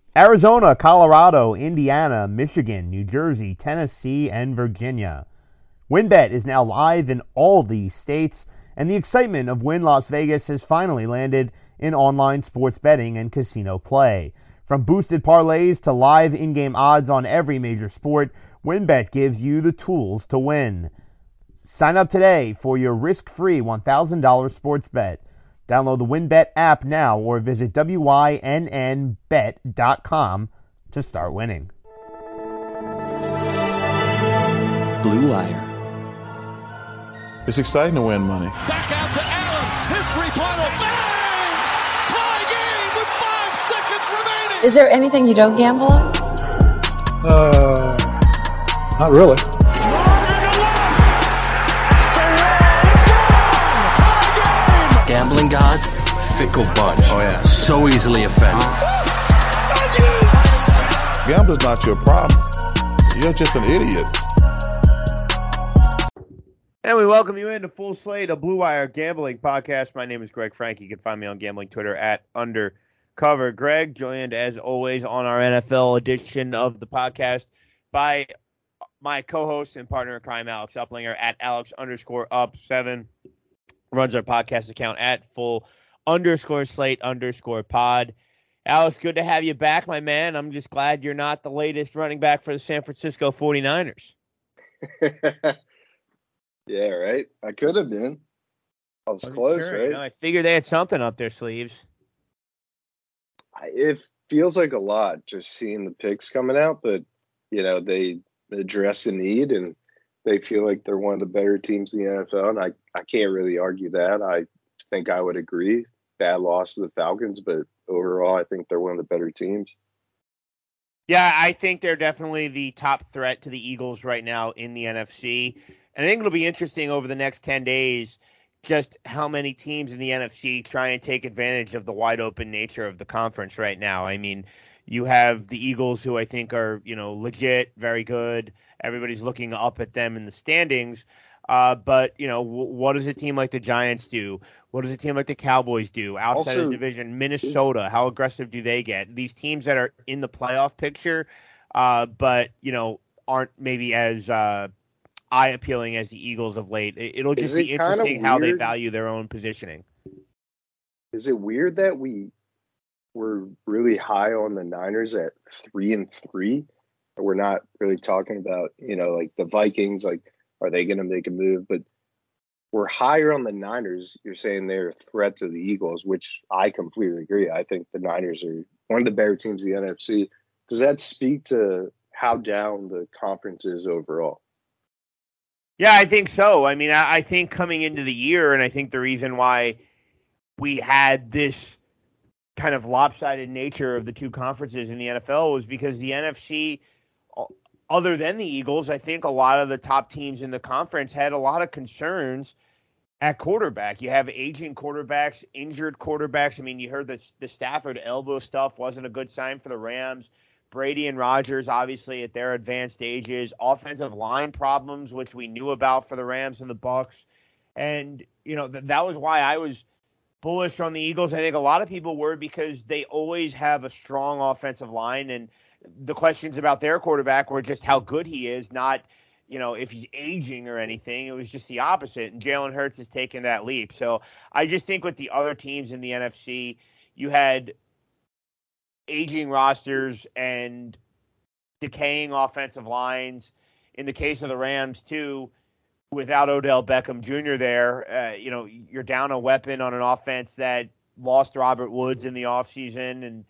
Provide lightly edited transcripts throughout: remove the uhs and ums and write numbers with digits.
Arizona, Colorado, Indiana, Michigan, New Jersey, Tennessee, and Virginia. WynnBET is now live in all these states, and the excitement of Wynn Las Vegas has finally landed in online sports betting and casino play. From boosted parlays to live in-game odds on every major sport, WynnBET gives you the tools to win. Sign up today for your risk-free $1,000 sports bet. Download the WynnBET app now or visit wynnbet.com to start winning. Blue Wire. It's exciting to win money. Back out to Allen. His three-pointer. Bang! Tie game with 5 seconds remaining. Is there anything you don't gamble on? Not really. Gambling gods, fickle bunch. Oh yeah. So easily offended. Gambling's not your problem. You're just an idiot. And we welcome you into Full Slate, a Blue Wire gambling podcast. My name is Greg Frank. You can find me on gambling Twitter at Undercover Greg, joined as always on our NFL edition of the podcast by my co-host and partner in crime, Alex Uplinger, at Alex_up7. Runs our podcast account at full_slate_pod. Alex, good to have you back, my man. I'm just glad you're not the latest running back for the San Francisco 49ers. Yeah, right. I could have been. I was close, sure, right? You know, I figured they had something up their sleeves. It feels like a lot just seeing the picks coming out, but, you know, they address the need and they feel like they're one of the better teams in the NFL, and I can't really argue that. I think I would agree. Bad loss to the Falcons, but overall, I think they're one of the better teams. Yeah, I think they're definitely the top threat to the Eagles right now in the NFC. And I think it'll be interesting over the next 10 days just how many teams in the NFC try and take advantage of the wide open nature of the conference right now. I mean, you have the Eagles, who I think are, legit, very good. Everybody's looking up at them in the standings. But, what does a team like the Giants do? What does a team like the Cowboys do outside of the division? Minnesota, how aggressive do they get? These teams that are in the playoff picture, but, aren't maybe as eye-appealing as the Eagles of late. It'll just be interesting how they value their own positioning. Is it weird that we were really high on the Niners at 3-3? We're not really talking about, like the Vikings, like, are they going to make a move? But we're higher on the Niners. You're saying they're a threat to the Eagles, which I completely agree. I think the Niners are one of the better teams in the NFC. Does that speak to how down the conference is overall? Yeah, I think so. I mean, I think coming into the year, and I think the reason why we had this kind of lopsided nature of the two conferences in the NFL was because the NFC, other than the Eagles, I think a lot of the top teams in the conference had a lot of concerns at quarterback. You have aging quarterbacks, injured quarterbacks. I mean, you heard the Stafford elbow stuff wasn't a good sign for the Rams. Brady and Rodgers, obviously, at their advanced ages. Offensive line problems, which we knew about for the Rams and the Bucs. And, that was why I was bullish on the Eagles. I think a lot of people were because they always have a strong offensive line, and the questions about their quarterback were just how good he is, not, if he's aging or anything. It was just the opposite, and Jalen Hurts has taken that leap. So I just think with the other teams in the NFC, you had aging rosters and decaying offensive lines. In the case of the Rams, too, without Odell Beckham Jr. there, you're down a weapon on an offense that lost Robert Woods in the offseason, and,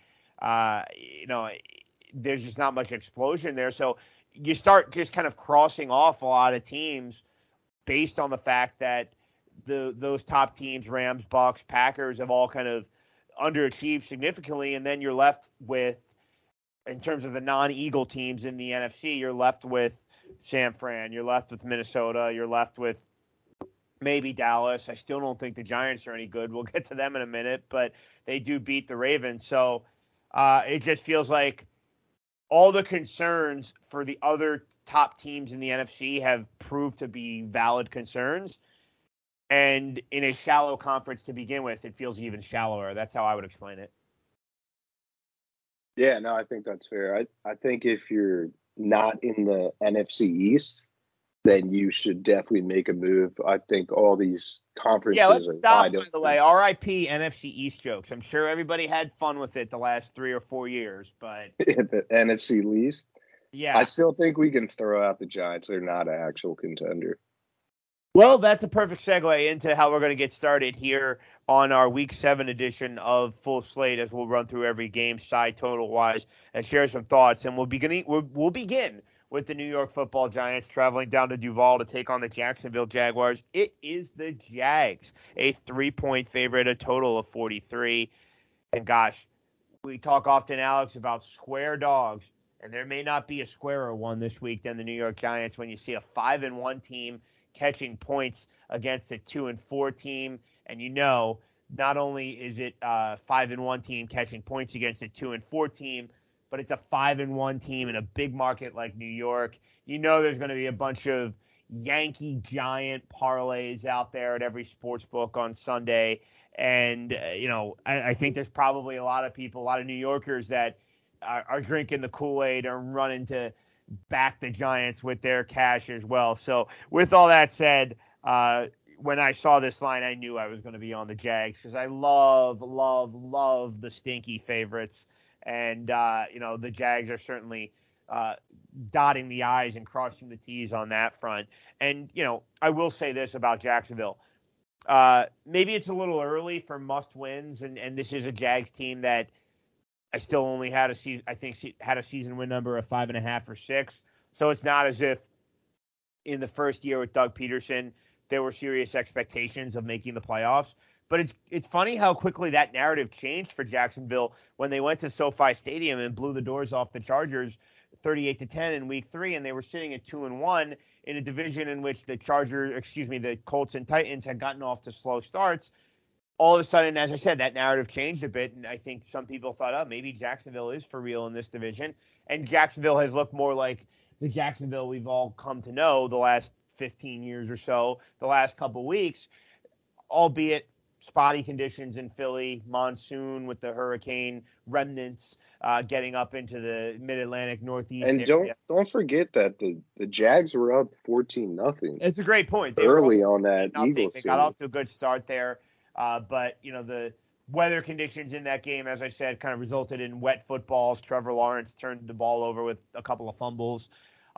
there's just not much explosion there. So you start just kind of crossing off a lot of teams based on the fact that those top teams, Rams, Bucs, Packers, have all kind of underachieved significantly, and then you're left with, in terms of the non-Eagle teams in the NFC, you're left with San Fran, you're left with Minnesota, you're left with maybe Dallas. I still don't think the Giants are any good. We'll get to them in a minute, but they do beat the Ravens. So it just feels like all the concerns for the other top teams in the NFC have proved to be valid concerns. And in a shallow conference to begin with, it feels even shallower. That's how I would explain it. Yeah, no, I think that's fair. I think if you're not in the NFC East, then you should definitely make a move. I think all these Yeah, conferences let's are stop, wide by the way. open. RIP NFC East jokes. I'm sure everybody had fun with it the last 3 or 4 years, but The NFC least. I yeah. still think we can throw out the Giants. They're not an actual contender. Well, that's a perfect segue into how we're going to get started here on our Week 7 edition of Full Slate, as we'll run through every game side total wise and share some thoughts. And we'll begin with the New York Football Giants traveling down to Duval to take on the Jacksonville Jaguars. It is the Jags, a 3-point favorite, a total of 43. And gosh, we talk often, Alex, about square dogs, and there may not be a squarer one this week than the New York Giants when you see a 5-1 team catching points against a 2-4 team. And not only is it a 5-1 team catching points against a 2-4 team, but it's a 5-1 team in a big market like New York. There's going to be a bunch of Yankee Giant parlays out there at every sports book on Sunday. And, I think there's probably a lot of people, a lot of New Yorkers that are drinking the Kool-Aid or running to back the Giants with their cash as well. So with all that said, when I saw this line, I knew I was going to be on the Jags because I love the stinky favorites. And, the Jags are certainly dotting the I's and crossing the T's on that front. And, I will say this about Jacksonville. Maybe it's a little early for must wins, and this is a Jags team that I still only had had a season win number of 5.5 or 6. So it's not as if in the first year with Doug Peterson there were serious expectations of making the playoffs. But it's funny how quickly that narrative changed for Jacksonville when they went to SoFi Stadium and blew the doors off the Chargers 38-10 in Week 3, and they were sitting at 2-1 in a division in which the Colts and Titans had gotten off to slow starts. All of a sudden, as I said, that narrative changed a bit, and I think some people thought, oh, maybe Jacksonville is for real in this division. And Jacksonville has looked more like the Jacksonville we've all come to know the last 15 years or so, the last couple weeks, albeit spotty conditions in Philly, monsoon with the hurricane remnants getting up into the mid-Atlantic Northeast And area. don't forget that the Jags were up 14-0. It's a great point. They early on that Eagles They got off to a good start there. But, the weather conditions in that game, as I said, kind of resulted in wet footballs. Trevor Lawrence turned the ball over with a couple of fumbles.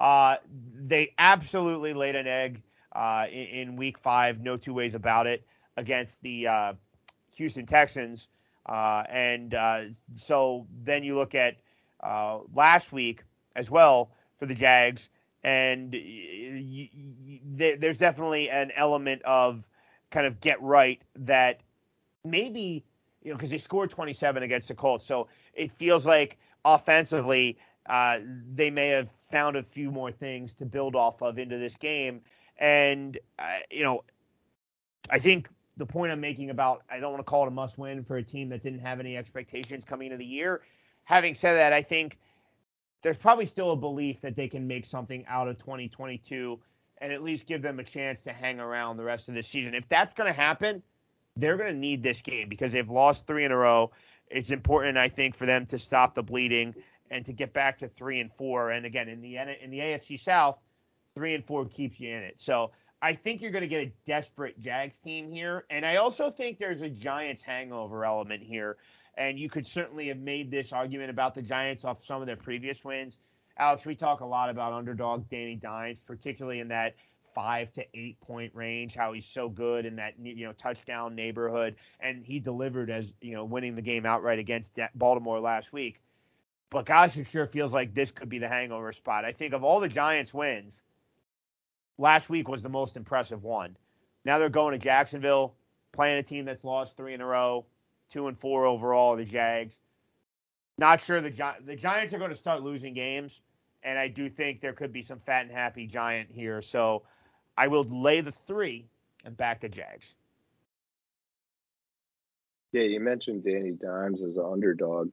They absolutely laid an egg in Week 5, no two ways about it, against the Houston Texans. So then you look at last week as well for the Jags, and there's definitely an element of kind of get right that maybe, because they scored 27 against the Colts. So it feels like offensively they may have found a few more things to build off of into this game. And, I think the point I'm making about, I don't want to call it a must win for a team that didn't have any expectations coming into the year. Having said that, I think there's probably still a belief that they can make something out of 2022 and at least give them a chance to hang around the rest of this season. If that's going to happen, they're going to need this game because they've lost 3 in a row. It's important, I think, for them to stop the bleeding and to get back to 3-4. And again, in the AFC South, 3-4 keeps you in it. So I think you're going to get a desperate Jags team here. And I also think there's a Giants hangover element here. And you could certainly have made this argument about the Giants off some of their previous wins. Alex, we talk a lot about underdog Danny Dimes, particularly in that 5 to 8 point range, how he's so good in that, touchdown neighborhood. And he delivered as, winning the game outright against Baltimore last week. But gosh, it sure feels like this could be the hangover spot. I think of all the Giants wins, last week was the most impressive one. Now they're going to Jacksonville, playing a team that's lost 3 in a row, 2-4 overall, the Jags. Not sure the Giants are going to start losing games, and I do think there could be some fat and happy Giant here. So I will lay the 3 and back the Jags. Yeah, you mentioned Danny Dimes as an underdog.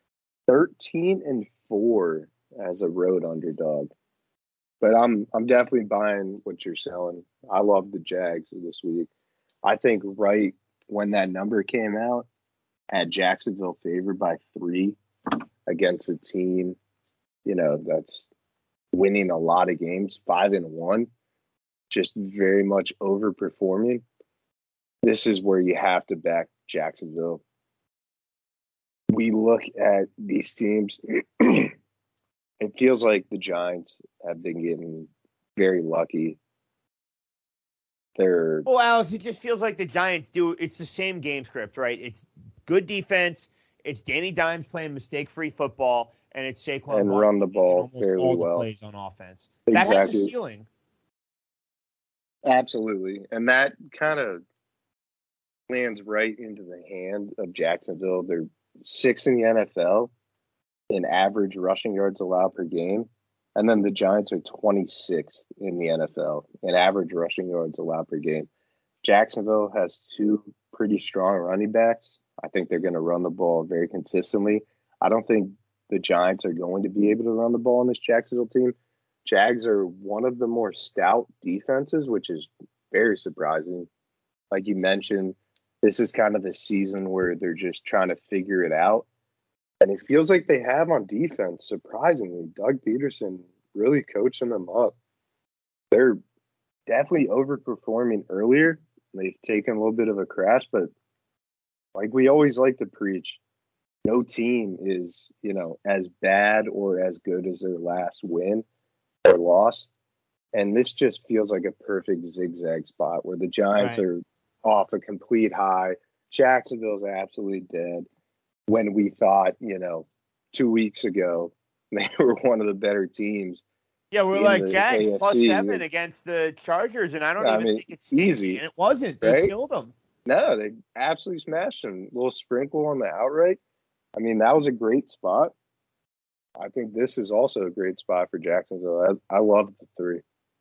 13-4 as a road underdog. But I'm definitely buying what you're selling. I love the Jags this week. I think right when that number came out, had Jacksonville favored by 3. against a team, that's winning a lot of games, 5-1, just very much overperforming. This is where you have to back Jacksonville. We look at these teams, it feels like the Giants have been getting very lucky. Well, Alex, it just feels like the Giants do. It's the same game script, right? It's good defense. It's Danny Dimes playing mistake-free football, and it's Saquon and Barkley run the ball almost fairly all the well. plays on offense. Exactly. That has a ceiling. Absolutely, and that kind of lands right into the hand of Jacksonville. They're 6th in the NFL in average rushing yards allowed per game. And then the Giants are 26th in the NFL in average rushing yards allowed per game. Jacksonville has 2 pretty strong running backs. I think they're going to run the ball very consistently. I don't think the Giants are going to be able to run the ball on this Jacksonville team. Jags are one of the more stout defenses, which is very surprising. Like you mentioned, this is kind of a season where they're just trying to figure it out. And it feels like they have on defense, surprisingly, Doug Peterson really coaching them up. They're definitely overperforming earlier. They've taken a little bit of a crash, but like we always like to preach, no team is, as bad or as good as their last win or loss. And this just feels like a perfect zigzag spot where the Giants are off a complete high. Jacksonville's absolutely dead. When we thought, 2 weeks ago, they were one of the better teams. Yeah, we're like Jags AFC. +7 against the Chargers, and I don't even think it's easy. And it wasn't. Right? They killed them. No, they absolutely smashed them. A little sprinkle on the outright. I mean, that was a great spot. I think this is also a great spot for Jacksonville. I love the 3.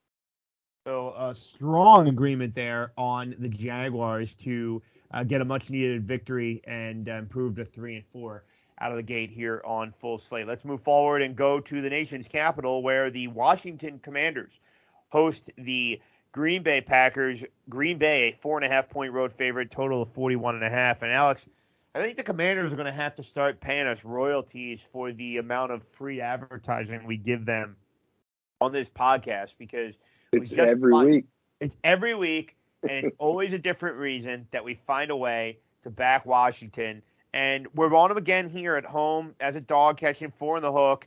So a strong agreement there on the Jaguars to get a much-needed victory and improve to 3-4 out of the gate here on Full Slate. Let's move forward and go to the nation's capital, where the Washington Commanders host the Green Bay Packers. Green Bay, a 4.5-point road favorite, total of 41.5. And Alex, I think the Commanders are going to have to start paying us royalties for the amount of free advertising we give them on this podcast, because it's every week. It's every week, and it's always a different reason that we find a way to back Washington. And we're on them again here at home as a dog, catching 4 on the hook.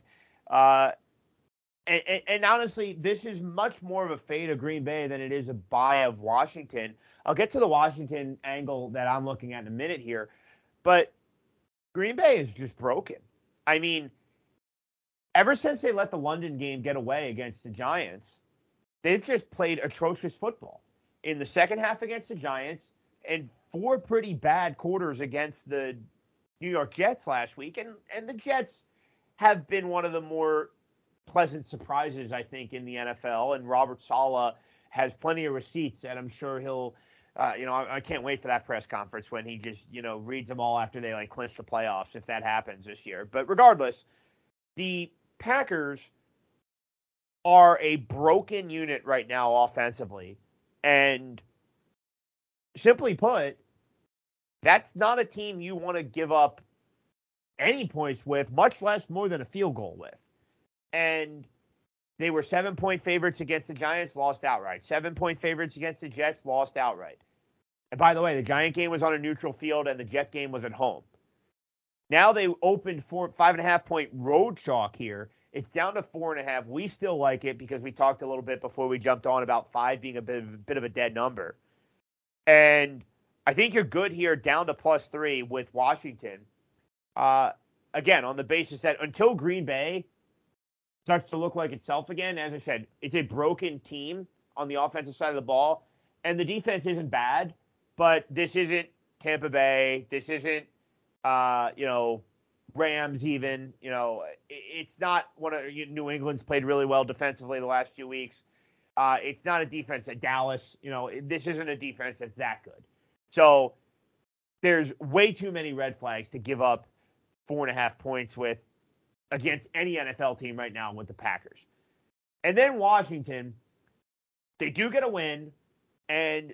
And honestly, this is much more of a fade of Green Bay than it is a buy of Washington. I'll get to the Washington angle that I'm looking at in a minute here. But Green Bay is just broken. I mean, ever since they let the London game get away against the Giants, they've just played atrocious football. In the second half against the Giants, and 4 pretty bad quarters against the New York Jets last week. And the Jets have been one of the more pleasant surprises, I think, in the NFL. And Robert Saleh has plenty of receipts, and I'm sure he'll, I can't wait for that press conference when he just, reads them all after they clinch the playoffs, if that happens this year. But regardless, the Packers are a broken unit right now offensively. And simply put, that's not a team you want to give up any points with, much less more than a field goal with. And they were 7-point favorites against the Giants, lost outright. 7-point favorites against the Jets, lost outright. And by the way, the Giant game was on a neutral field and the Jet game was at home. Now they opened 5.5-point road chalk here. It's down to 4.5. We still like it because we talked a little bit before we jumped on about 5 being a bit of a dead number. And I think you're good here down to +3 with Washington. Again, on the basis that until Green Bay starts to look like itself again, as I said, it's a broken team on the offensive side of the ball. And the defense isn't bad, but this isn't Tampa Bay. This isn't, Rams even. It's not one of New England's played really well defensively the last few weeks. It's not a defense that Dallas, this isn't a defense that's that good. So there's way too many red flags to give up 4.5 points with against any NFL team right now with the Packers. And then Washington, they do get a win, and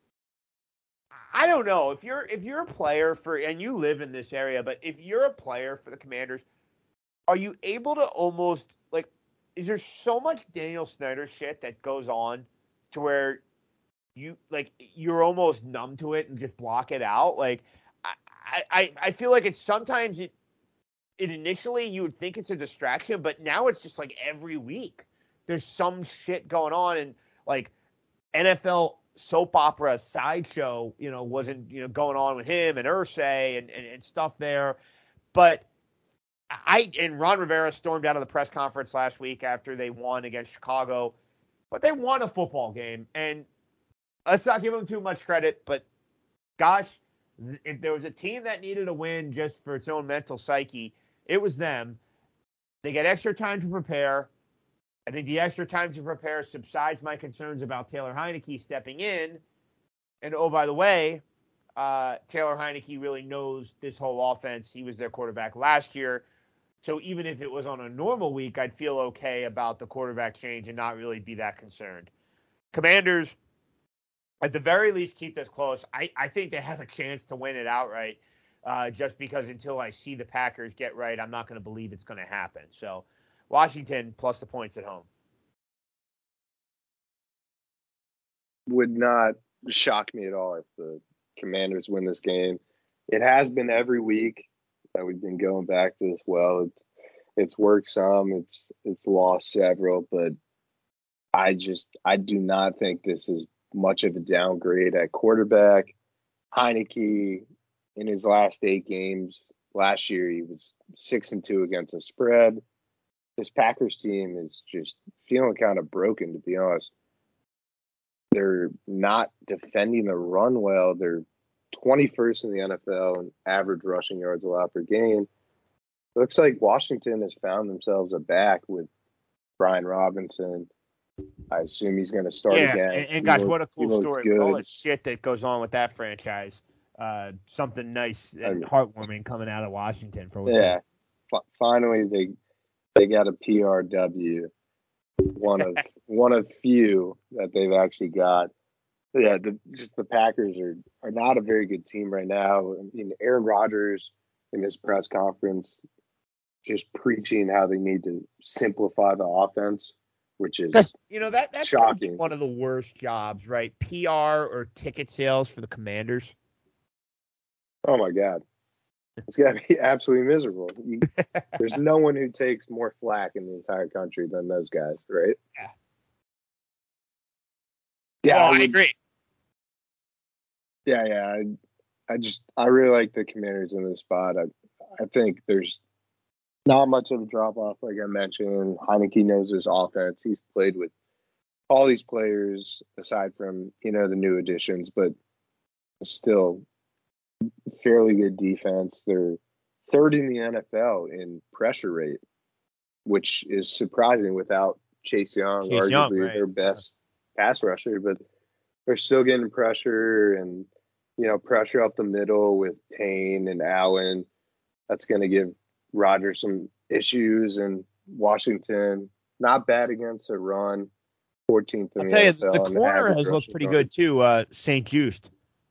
I don't know if you're a player and you live in this area, but if you're a player for the Commanders, are you able to almost, like, is there so much Daniel Snyder shit that goes on to where you're almost numb to it and just block it out? Like, I feel like it's sometimes it initially you would think it's a distraction, but now it's just like every week there's some shit going on, and like NFL soap opera sideshow, wasn't, going on with him and Irsay and stuff there. But and Ron Rivera stormed out of the press conference last week after they won against Chicago, but they won a football game, and let's not give them too much credit, but gosh, if there was a team that needed a win just for its own mental psyche, it was them. They get extra time to prepare. I think the extra time to prepare subsides my concerns about Taylor Heinicke stepping in. And oh, by the way, Taylor Heinicke really knows this whole offense. He was their quarterback last year. So even if it was on a normal week, I'd feel okay about the quarterback change and not really be that concerned. Commanders, at the very least, keep this close. I think they have a chance to win it outright, just because until I see the Packers get right, I'm not going to believe it's going to happen. So Washington plus the points at home. Would not shock me at all if the Commanders win this game. It has been every week that we've been going back to this. Well, it's worked some, it's lost several, but I do not think this is much of a downgrade at quarterback. Heinicke, in his last 8 games last year, he was 6-2 against the spread. This Packers team is just feeling kind of broken, to be honest. They're not defending the run well. They're 21st in the NFL in average rushing yards allowed per game. Looks like Washington has found themselves a back with Brian Robinson. I assume he's going to start again. And guys, what a cool story. With all the shit that goes on with that franchise. Something nice and heartwarming coming out of Washington for finally they got a PRW. One of few that they've actually got. Yeah, the Packers are not a very good team right now. I mean, Aaron Rodgers in his press conference just preaching how they need to simplify the offense, which is that's shocking. One of the worst jobs, right? PR or ticket sales for the Commanders. Oh my God, it's got to be absolutely miserable. There's no one who takes more flack in the entire country than those guys, right? Yeah, I agree. Yeah. I really like the Commanders in this spot. I think there's not much of a drop off, like I mentioned. Heinicke knows his offense. He's played with all these players aside from, the new additions, but still fairly good defense. They're third in the NFL in pressure rate, which is surprising without Chase Young, arguably right. their best pass rusher, but they're still getting pressure and, pressure up the middle with Payne and Allen. That's going to give Rodgers some issues, and Washington, not bad against a run, 14th in the NFL. I'll tell you, the corner has looked pretty good too, St. Just.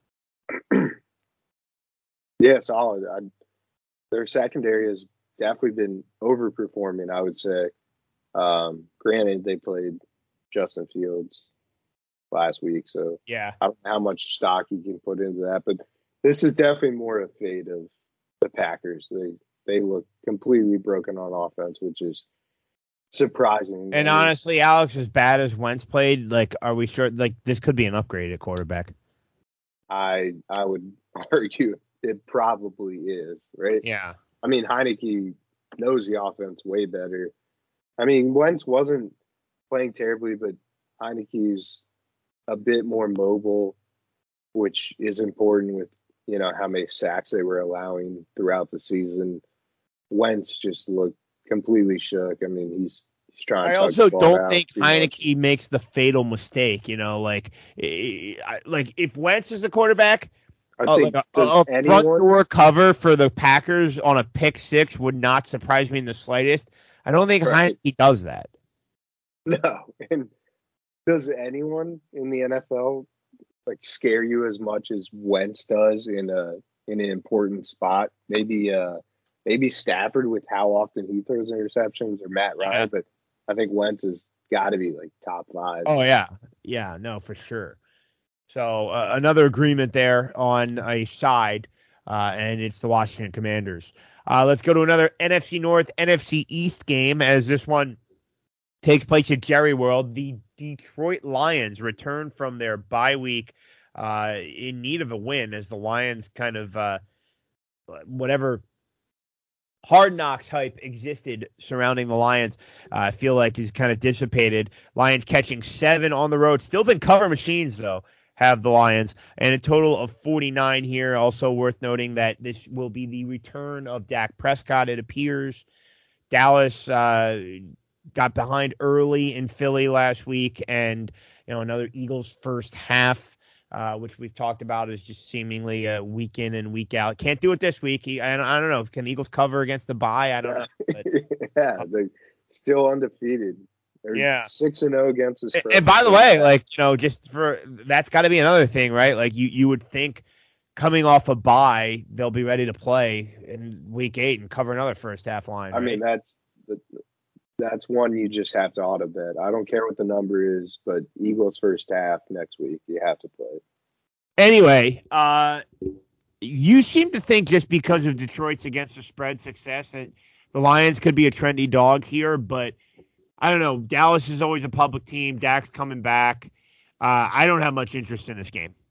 Yeah, solid. Their secondary has definitely been overperforming, I would say. Granted, they played Justin Fields last week, so yeah, I don't know how much stock you can put into that, but this is definitely more a fate of the Packers. They look completely broken on offense, which is surprising. And honestly, Alex, as bad as Wentz played, are we sure this could be an upgrade at quarterback? I would argue it probably is, right? Yeah. I mean, Heinicke knows the offense way better. I mean, Wentz wasn't playing terribly, but Heinicke's a bit more mobile, which is important with, how many sacks they were allowing throughout the season. Wentz just looked completely shook. I mean, he's trying to also don't think Heinicke makes the fatal mistake, if Wentz is the quarterback, a front door cover for the Packers on a pick six would not surprise me in the slightest. I don't think Heinicke does that. No. And does anyone in the NFL scare you as much as Wentz does in an important spot? Maybe maybe Stafford with how often he throws interceptions, or Matt Ryan, but I think Wentz has got to be like top 5. Oh, yeah. Yeah, no, for sure. So another agreement there on a side, and it's the Washington Commanders. Let's go to another NFC North, NFC East game, as this one takes place at Jerry World. The Detroit Lions return from their bye week in need of a win, as the Lions kind of whatever Hard Knocks hype existed surrounding the Lions, I feel like is kind of dissipated. Lions catching 7 on the road. Still been cover machines, though, have the Lions, and a total of 49 here. Also worth noting that this will be the return of Dak Prescott, it appears. Dallas got behind early in Philly last week, and another Eagles first half, which we've talked about, is just seemingly week in and week out. Can't do it this week. I don't know. Can the Eagles cover against the bye? I don't know. But, yeah, they're still undefeated. They're 6-0 against the spread. And by the way, that's got to be another thing, right? Like you would think coming off a bye, they'll be ready to play in week 8 and cover another first half line. I mean, that's one you just have to auto bet. I don't care what the number is, but Eagles first half next week, you have to play. Anyway, you seem to think just because of Detroit's against the spread success that the Lions could be a trendy dog here, but I don't know. Dallas is always a public team. Dak's coming back. I don't have much interest in this game.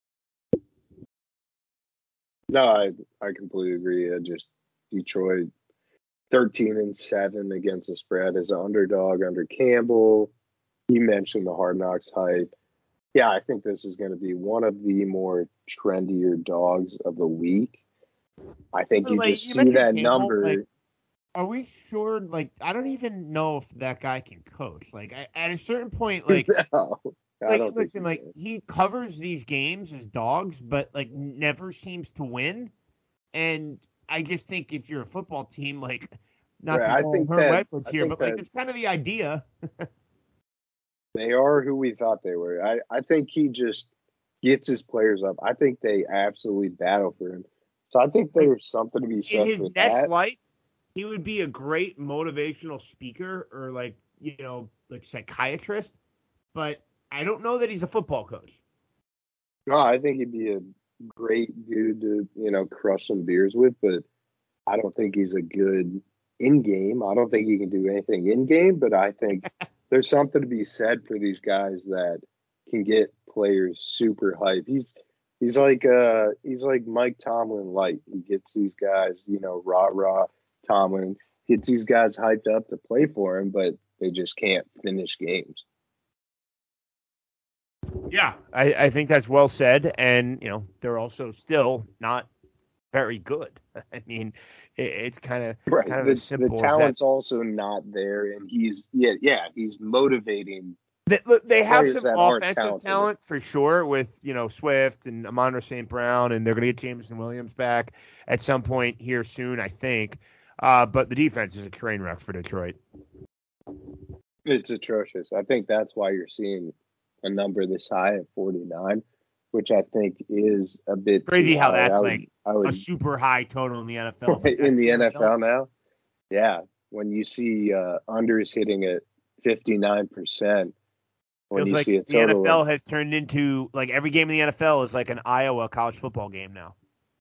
No, I completely agree. Detroit 13-7 against the spread as an underdog under Campbell. You mentioned the Hard Knocks hype. Yeah, I think this is going to be one of the more trendier dogs of the week. I think you just see that Campbell, number. Are we sure? I don't even know if that guy can coach. At a certain point, no, he covers these games as dogs, but never seems to win. And I just think if you're a football team, not to go her records here, but it's kind of the idea. They are who we thought they were. I think he just gets his players up. I think they absolutely battle for him. So I think there's something to be said in his for next that. life. He would be a great motivational speaker or psychiatrist, but I don't know that he's a football coach. No, I think he'd be a great dude to, crush some beers with, but I don't think he's a good in-game. I don't think he can do anything in-game, but I think there's something to be said for these guys that can get players super hype. He's like Mike Tomlin light. He gets these guys, rah-rah. Tomlin gets these guys hyped up to play for him, but they just can't finish games. Yeah, I think that's well said, and they're also still not very good. I mean, it's kind of as simple. The talent's also not there, and he's motivating. They have some offensive talent for sure with Swift and Amon-Ra St. Brown, and they're going to get Jameson Williams back at some point here soon, I think. But the defense is a train wreck for Detroit. It's atrocious. I think that's why you're seeing a number this high at 49, which I think is a bit crazy. How that's a super high total in the NFL. In the NFL now, yeah. When you see unders hitting at 59%, when feels you like see a total, the NFL has turned into every game in the NFL is like an Iowa college football game now.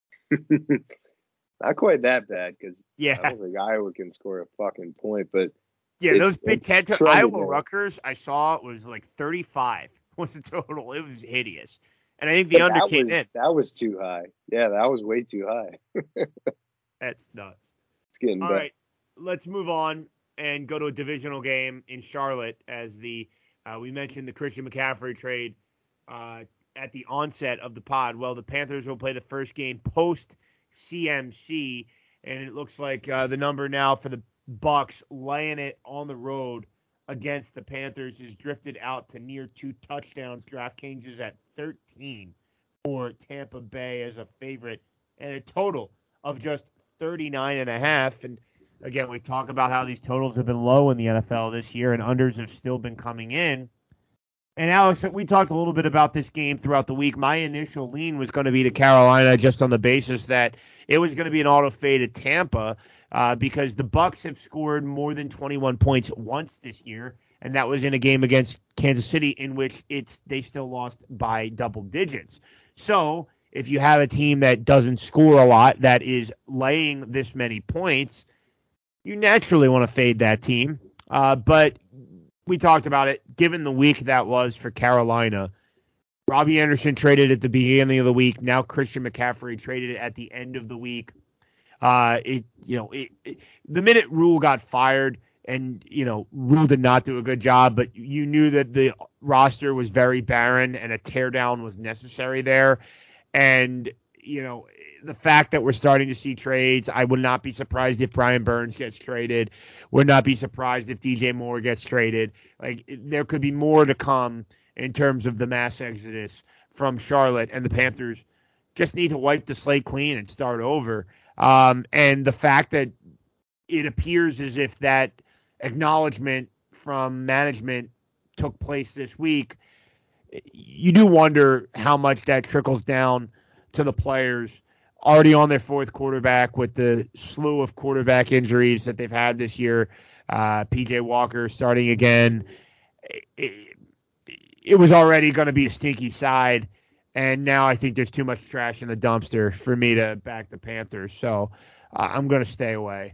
Not quite that bad because I don't think Iowa can score a fucking point, but those Big Ten Iowa Rutgers I saw was 35 was the total. It was hideous, and I think the under came in. That was too high. Yeah, that was way too high. That's nuts. It's getting all bad. right. Let's move on and go to a divisional game in Charlotte as we mentioned the Christian McCaffrey trade at the onset of the pod. Well, the Panthers will play the first game post CMC, and it looks like the number now for the Bucs laying it on the road against the Panthers is drifted out to near 2 touchdowns. DraftKings is at 13 for Tampa Bay as a favorite, and a total of just 39.5. And again, we talk about how these totals have been low in the NFL this year, and unders have still been coming in. And Alex, we talked a little bit about this game throughout the week. My initial lean was going to be to Carolina just on the basis that it was going to be an auto fade at Tampa because the Bucs have scored more than 21 points once this year, and that was in a game against Kansas City in which they still lost by double digits. So if you have a team that doesn't score a lot, that is laying this many points, you naturally want to fade that team. But we talked about it. Given the week that was for Carolina, Robbie Anderson traded at the beginning of the week. Now Christian McCaffrey traded at the end of the week. The minute Rule got fired, and Rule did not do a good job, but you knew that the roster was very barren and a teardown was necessary there. And the fact that we're starting to see trades, I would not be surprised if Brian Burns gets traded. Would not be surprised if DJ Moore gets traded. Like, there could be more to come in terms of the mass exodus from Charlotte, and the Panthers just need to wipe the slate clean and start over. And the fact that it appears as if that acknowledgement from management took place this week, you do wonder how much that trickles down to the players already on their fourth quarterback with the slew of quarterback injuries that they've had this year. PJ Walker starting again. It was already going to be a stinky side, and now I think there's too much trash in the dumpster for me to back the Panthers. So I'm going to stay away.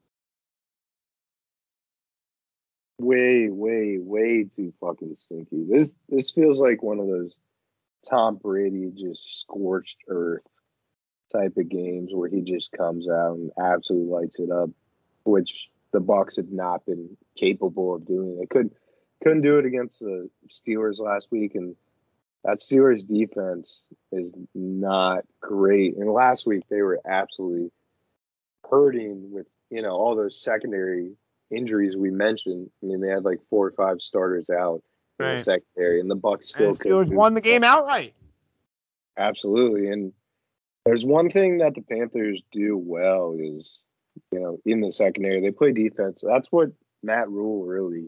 Way, way, way too fucking stinky. This feels like one of those Tom Brady just scorched earth type of games where he just comes out and absolutely lights it up, which the Bucs have not been capable of doing. They couldn't do it against the Steelers last week, and that Steelers defense is not great. And last week they were absolutely hurting with all those secondary injuries we mentioned. I mean, they had like 4 or 5 starters out in the secondary, and the Bucs still Steelers won the game outright. Absolutely. And there's one thing that the Panthers do well is, in the secondary, they play defense. That's what Matt Rule really,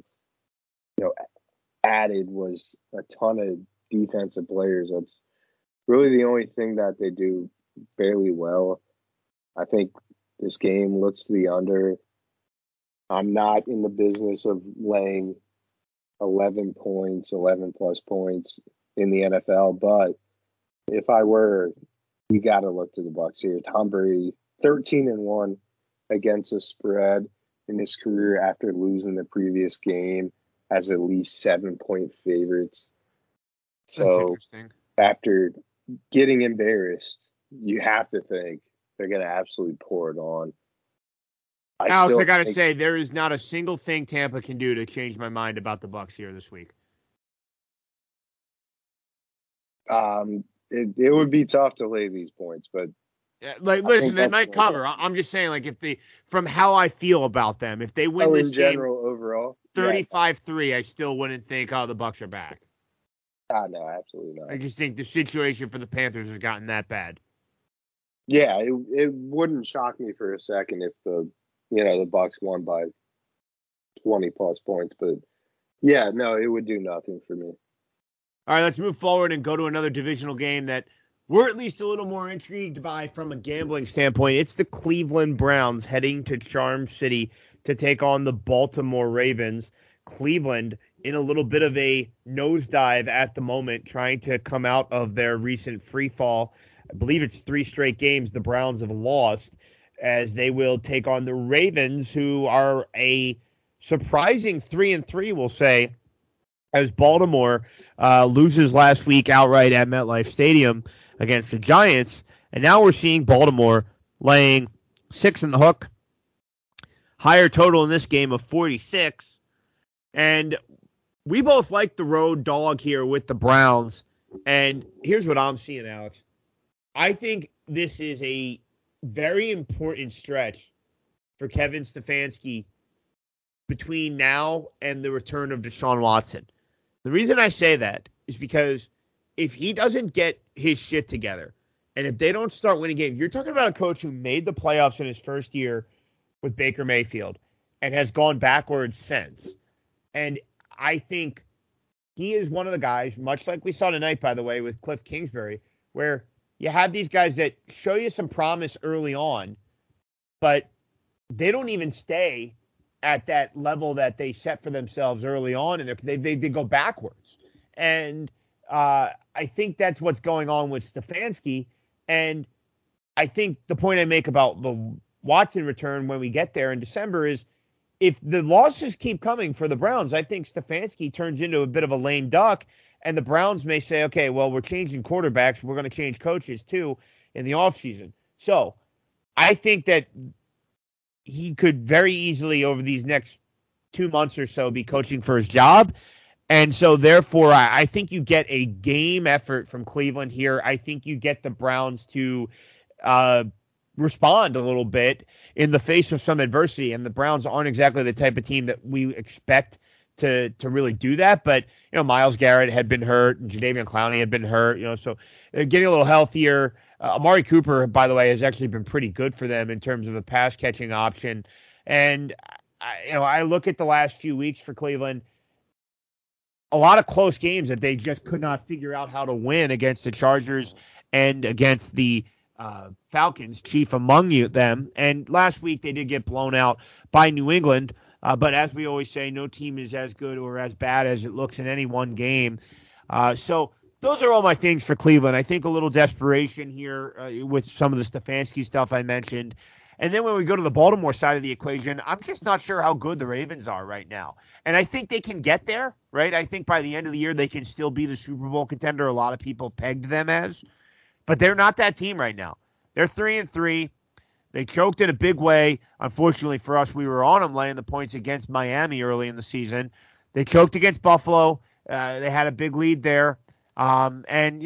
added, was a ton of defensive players. That's really the only thing that they do fairly well. I think this game looks to the under. I'm not in the business of laying 11 plus points in the NFL, but if I were, you got to look to the Bucs here. Tom Brady, 13-1 against the spread in his career after losing the previous game, as at least 7-point favorites. So after getting embarrassed, you have to think they're going to absolutely pour it on. Alex, I got to say, there is not a single thing Tampa can do to change my mind about the Bucs here this week. It would be tough to lay these points, but listen, they might cover. I'm just saying, from how I feel about them, if they win this in general game, overall 35-3, I still wouldn't think, the Bucs are back. No, absolutely not. I just think the situation for the Panthers has gotten that bad. Yeah, it wouldn't shock me for a second if the Bucs won by 20 plus points, but yeah, no, it would do nothing for me. All right, let's move forward and go to another divisional game that we're at least a little more intrigued by from a gambling standpoint. It's the Cleveland Browns heading to Charm City to take on the Baltimore Ravens. Cleveland in a little bit of a nosedive at the moment, trying to come out of their recent free fall. I believe it's 3 straight games the Browns have lost, as they will take on the Ravens, who are a surprising 3-3, we'll say, as Baltimore loses last week outright at MetLife Stadium against the Giants. And now we're seeing Baltimore laying 6 in the hook. Higher total in this game of 46. And we both like the road dog here with the Browns. And here's what I'm seeing, Alex. I think this is a very important stretch for Kevin Stefanski between now and the return of Deshaun Watson. The reason I say that is because if he doesn't get his shit together, and if they don't start winning games, you're talking about a coach who made the playoffs in his first year with Baker Mayfield and has gone backwards since. And I think he is one of the guys, much like we saw tonight, by the way, with Cliff Kingsbury, where, you have these guys that show you some promise early on, but they don't even stay at that level that they set for themselves early on, and they go backwards. And I think that's what's going on with Stefanski. And I think the point I make about the Watson return when we get there in December is if the losses keep coming for the Browns, I think Stefanski turns into a bit of a lame duck, and the Browns may say, okay, well, we're changing quarterbacks. We're going to change coaches too in the offseason. So I think that he could very easily over these next 2 months or so be coaching for his job. And so therefore, I think you get a game effort from Cleveland here. I think you get the Browns to respond a little bit in the face of some adversity. And the Browns aren't exactly the type of team that we expect to really do that. But, Myles Garrett had been hurt and Jadeveon Clowney had been hurt, so getting a little healthier. Amari Cooper, by the way, has actually been pretty good for them in terms of a pass catching option. And, I look at the last few weeks for Cleveland, a lot of close games that they just could not figure out how to win against the Chargers and against the Falcons, chief among them. And last week they did get blown out by New England. But as we always say, no team is as good or as bad as it looks in any one game. So those are all my things for Cleveland. I think a little desperation here with some of the Stefanski stuff I mentioned. And then when we go to the Baltimore side of the equation, I'm just not sure how good the Ravens are right now. And I think they can get there, right? I think by the end of the year, they can still be the Super Bowl contender. A lot of people pegged them as. But they're not that team right now. They're 3-3. They choked in a big way. Unfortunately for us, we were on them laying the points against Miami early in the season. They choked against Buffalo. They had a big lead there. And,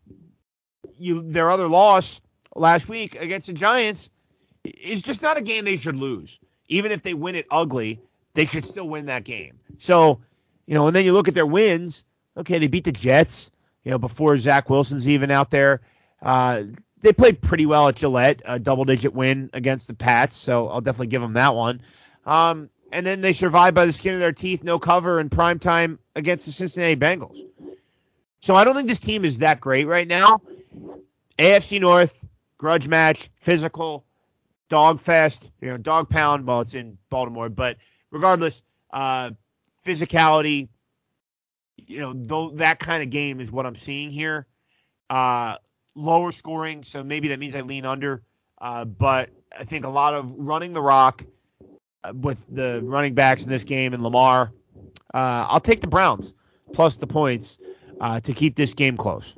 their other loss last week against the Giants is just not a game they should lose. Even if they win it ugly, they should still win that game. So, and then you look at their wins. Okay, they beat the Jets, before Zach Wilson's even out there. They played pretty well at Gillette, a double-digit win against the Pats, so I'll definitely give them that one. And then they survived by the skin of their teeth, no cover in primetime against the Cincinnati Bengals. So I don't think this team is that great right now. AFC North, grudge match, physical, dog fest, dog pound. Well, it's in Baltimore, but regardless, physicality, that kind of game is what I'm seeing here. Lower scoring, so maybe that means I lean under. But I think a lot of running the rock with the running backs in this game and Lamar. I'll take the Browns plus the points to keep this game close.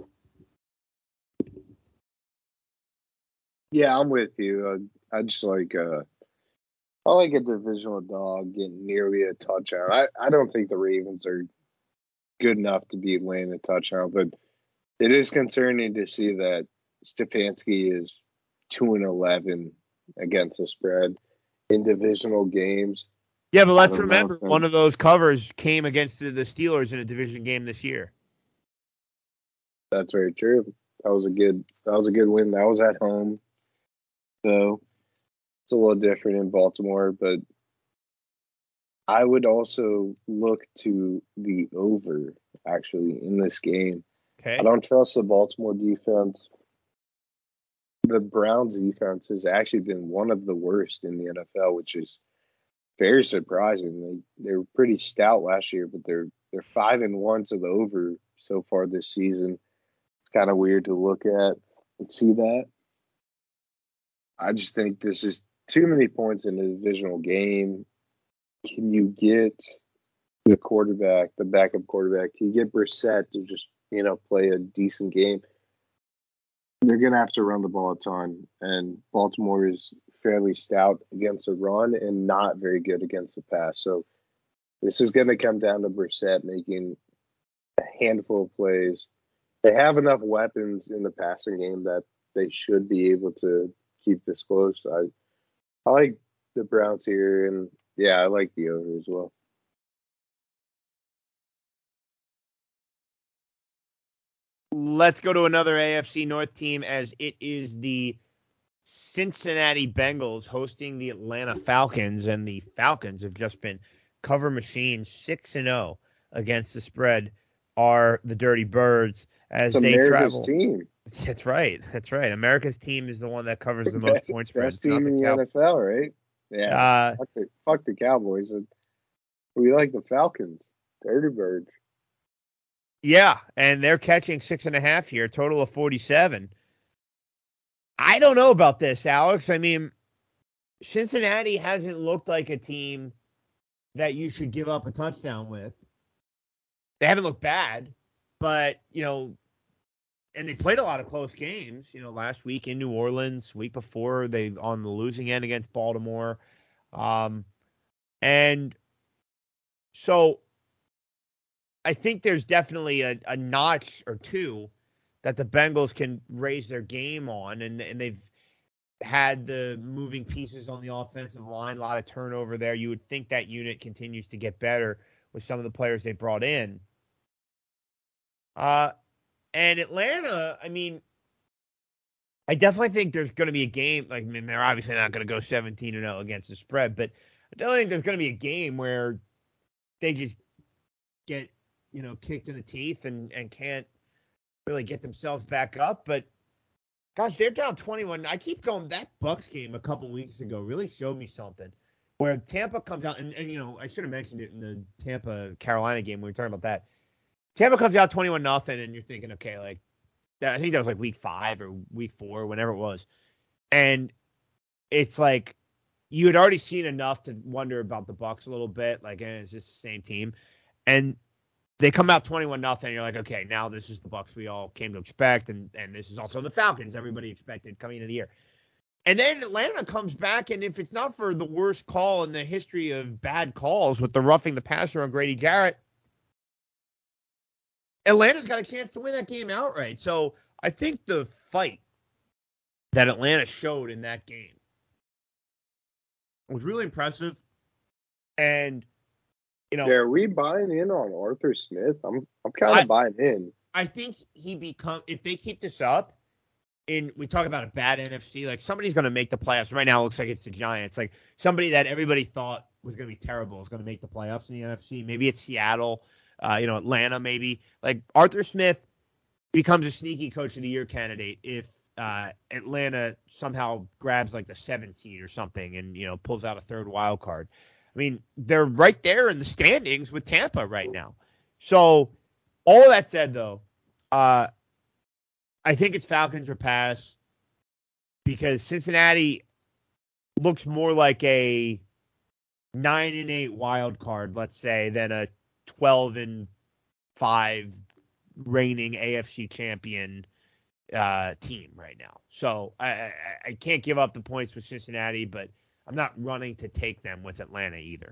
Yeah, I'm with you. I just like I like a divisional dog getting nearly a touchdown. I don't think the Ravens are good enough to be laying a touchdown, but it is concerning to see that Stefanski is 2-11 against the spread in divisional games. Yeah, but let's remember one of those covers came against the Steelers in a division game this year. That's very true. That was a good win. That was at home. So it's a little different in Baltimore, but I would also look to the over actually in this game. Okay. I don't trust the Baltimore defense. The Browns defense has actually been one of the worst in the NFL, which is very surprising. They were pretty stout last year, but they're 5-1 to the over so far this season. It's kind of weird to look at and see that. I just think this is too many points in a divisional game. Can you get the quarterback, the backup quarterback? Can you get Brissett to just play a decent game? They're going to have to run the ball a ton, and Baltimore is fairly stout against the run and not very good against the pass. So this is going to come down to Brissett making a handful of plays. They have enough weapons in the passing game that they should be able to keep this close. I like the Browns here, and yeah, I like the over as well. Let's go to another AFC North team, as it is the Cincinnati Bengals hosting the Atlanta Falcons, and the Falcons have just been cover machines, 6-0 against the spread are the Dirty Birds as It's they America's travel. team. That's right. That's right. America's team is the one that covers the most point spreads. Best team in the NFL, right? Yeah. Fuck the Cowboys. We like the Falcons. Dirty Birds. Yeah, and they're catching 6.5 here, total of 47. I don't know about this, Alex. I mean, Cincinnati hasn't looked like a team that you should give up a touchdown with. They haven't looked bad, but, and they played a lot of close games, last week in New Orleans, week before they on the losing end against Baltimore. And so I think there's definitely a notch or two that the Bengals can raise their game on, and they've had the moving pieces on the offensive line, a lot of turnover there. You would think that unit continues to get better with some of the players they brought in. And Atlanta, I mean, I definitely think there's going to be a game. Like, I mean, they're obviously not going to go 17-0 against the spread, but I don't think there's going to be a game where they just get, kicked in the teeth and can't really get themselves back up. But gosh, they're down 21. I keep going. That Bucs game a couple weeks ago really showed me something where Tampa comes out and I should have mentioned it in the Tampa Carolina game when we were talking about that. Tampa comes out 21-0, and you're thinking, okay, like, I think that was like week 5 or week 4, whenever it was. And it's like you had already seen enough to wonder about the Bucs a little bit. Like, is this the same team? And they come out 21-0, and you're like, okay, now this is the Bucs we all came to expect, and this is also the Falcons everybody expected coming into the year. And then Atlanta comes back, and if it's not for the worst call in the history of bad calls with the roughing the passer on Grady Jarrett, Atlanta's got a chance to win that game outright. So I think the fight that Atlanta showed in that game was really impressive. And, Yeah, are we buying in on Arthur Smith? I'm kind of buying in. I think if they keep this up, we talk about a bad NFC, like somebody's going to make the playoffs. Right now it looks like it's the Giants. Like somebody that everybody thought was going to be terrible is going to make the playoffs in the NFC. Maybe it's Seattle. Atlanta maybe. Like Arthur Smith becomes a sneaky coach of the year candidate if Atlanta somehow grabs like the 7th seed or something and pulls out a third wild card. I mean, they're right there in the standings with Tampa right now. So all that said, though, I think it's Falcons or pass because Cincinnati looks more like a 9-8 wild card, let's say, than a 12-5 reigning AFC champion team right now. So I can't give up the points with Cincinnati, but I'm not running to take them with Atlanta either.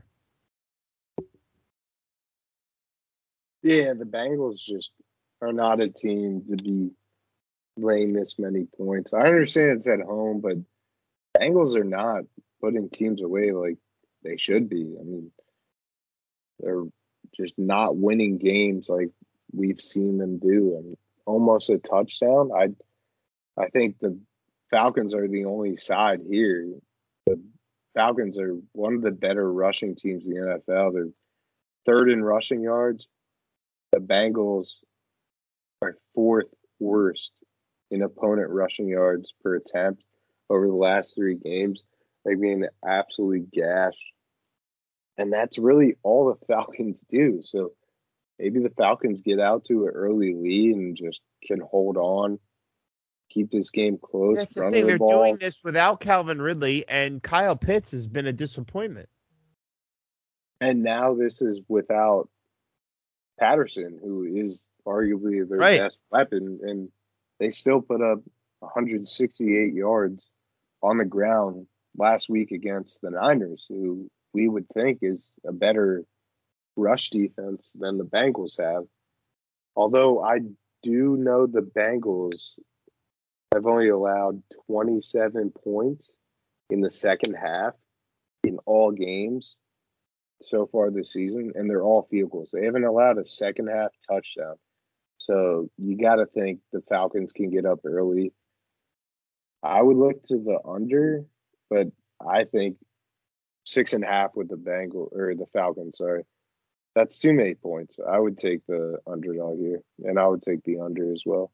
Yeah, the Bengals just are not a team to be laying this many points. I understand it's at home, but Bengals are not putting teams away like they should be. I mean, they're just not winning games like we've seen them do. And almost a touchdown. I think the Falcons are the only side here. The Falcons are one of the better rushing teams in the NFL. They're third in rushing yards. The Bengals are 4th worst in opponent rushing yards per attempt over the last 3 games. They've been absolutely gashed. And that's really all the Falcons do. So maybe the Falcons get out to an early lead and just can hold on, keep this game close. That's the thing. They're doing this without Calvin Ridley, and Kyle Pitts has been a disappointment. And now this is without Patterson, who is arguably their best weapon, and they still put up 168 yards on the ground last week against the Niners, who we would think is a better rush defense than the Bengals have. Although I do know the Bengals have only allowed 27 points in the second half in all games so far this season, and they're all field goals. They haven't allowed a second half touchdown. So you got to think the Falcons can get up early. I would look to the under, but I think 6.5 with the Falcons, sorry. That's too many points. I would take the underdog here, and I would take the under as well.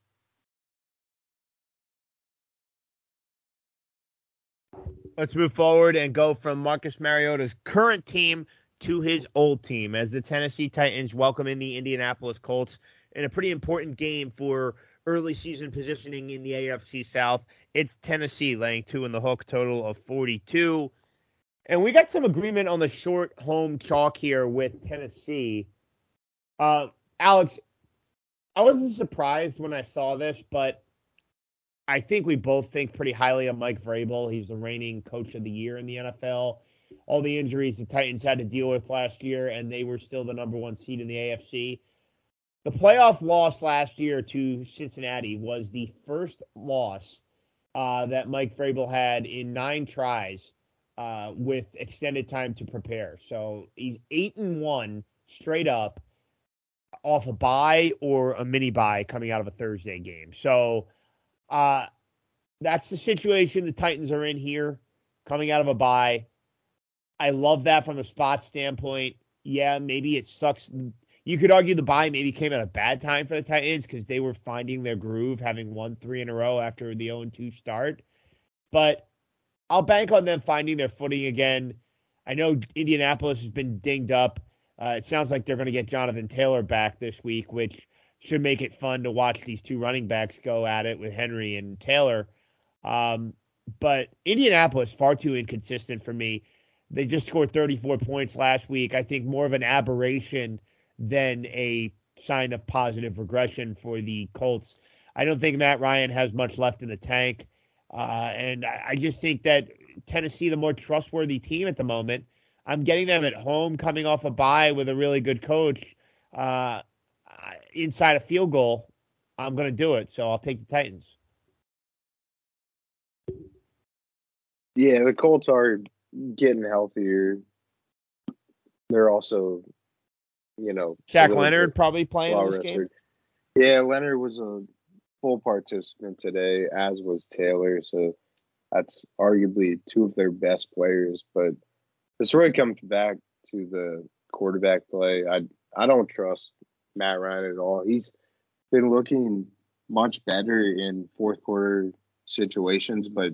Let's move forward and go from Marcus Mariota's current team to his old team as the Tennessee Titans welcome in the Indianapolis Colts in a pretty important game for early season positioning in the AFC South. It's Tennessee laying 2 in the hook, total of 42. And we got some agreement on the short home chalk here with Tennessee. Alex, I wasn't surprised when I saw this, but I think we both think pretty highly of Mike Vrabel. He's the reigning coach of the year in the NFL. All the injuries the Titans had to deal with last year, and they were still the number 1 seed in the AFC. The playoff loss last year to Cincinnati was the first loss that Mike Vrabel had in 9 tries with extended time to prepare. So he's 8-1 straight up off a bye or a mini bye coming out of a Thursday game. So that's the situation the Titans are in here, coming out of a bye. I love that from a spot standpoint. Yeah, maybe it sucks. You could argue the bye maybe came at a bad time for the Titans because they were finding their groove, having won 3 in a row after the 0-2 start. But I'll bank on them finding their footing again. I know Indianapolis has been dinged up. It sounds like they're going to get Jonathan Taylor back this week, which should make it fun to watch these 2 running backs go at it with Henry and Taylor. But Indianapolis, far too inconsistent for me. They just scored 34 points last week. I think more of an aberration than a sign of positive regression for the Colts. I don't think Matt Ryan has much left in the tank. And I just think that Tennessee, the more trustworthy team at the moment, I'm getting them at home coming off a bye with a really good coach inside a field goal. I'm going to do it. So I'll take the Titans. Yeah, the Colts are getting healthier. They're also, Shaq Leonard probably playing in this game. Yeah, Leonard was a full participant today, as was Taylor. So that's arguably 2 of their best players. But this really comes back to the quarterback play. I don't trust Matt Ryan at all. He's been looking much better in fourth quarter situations, but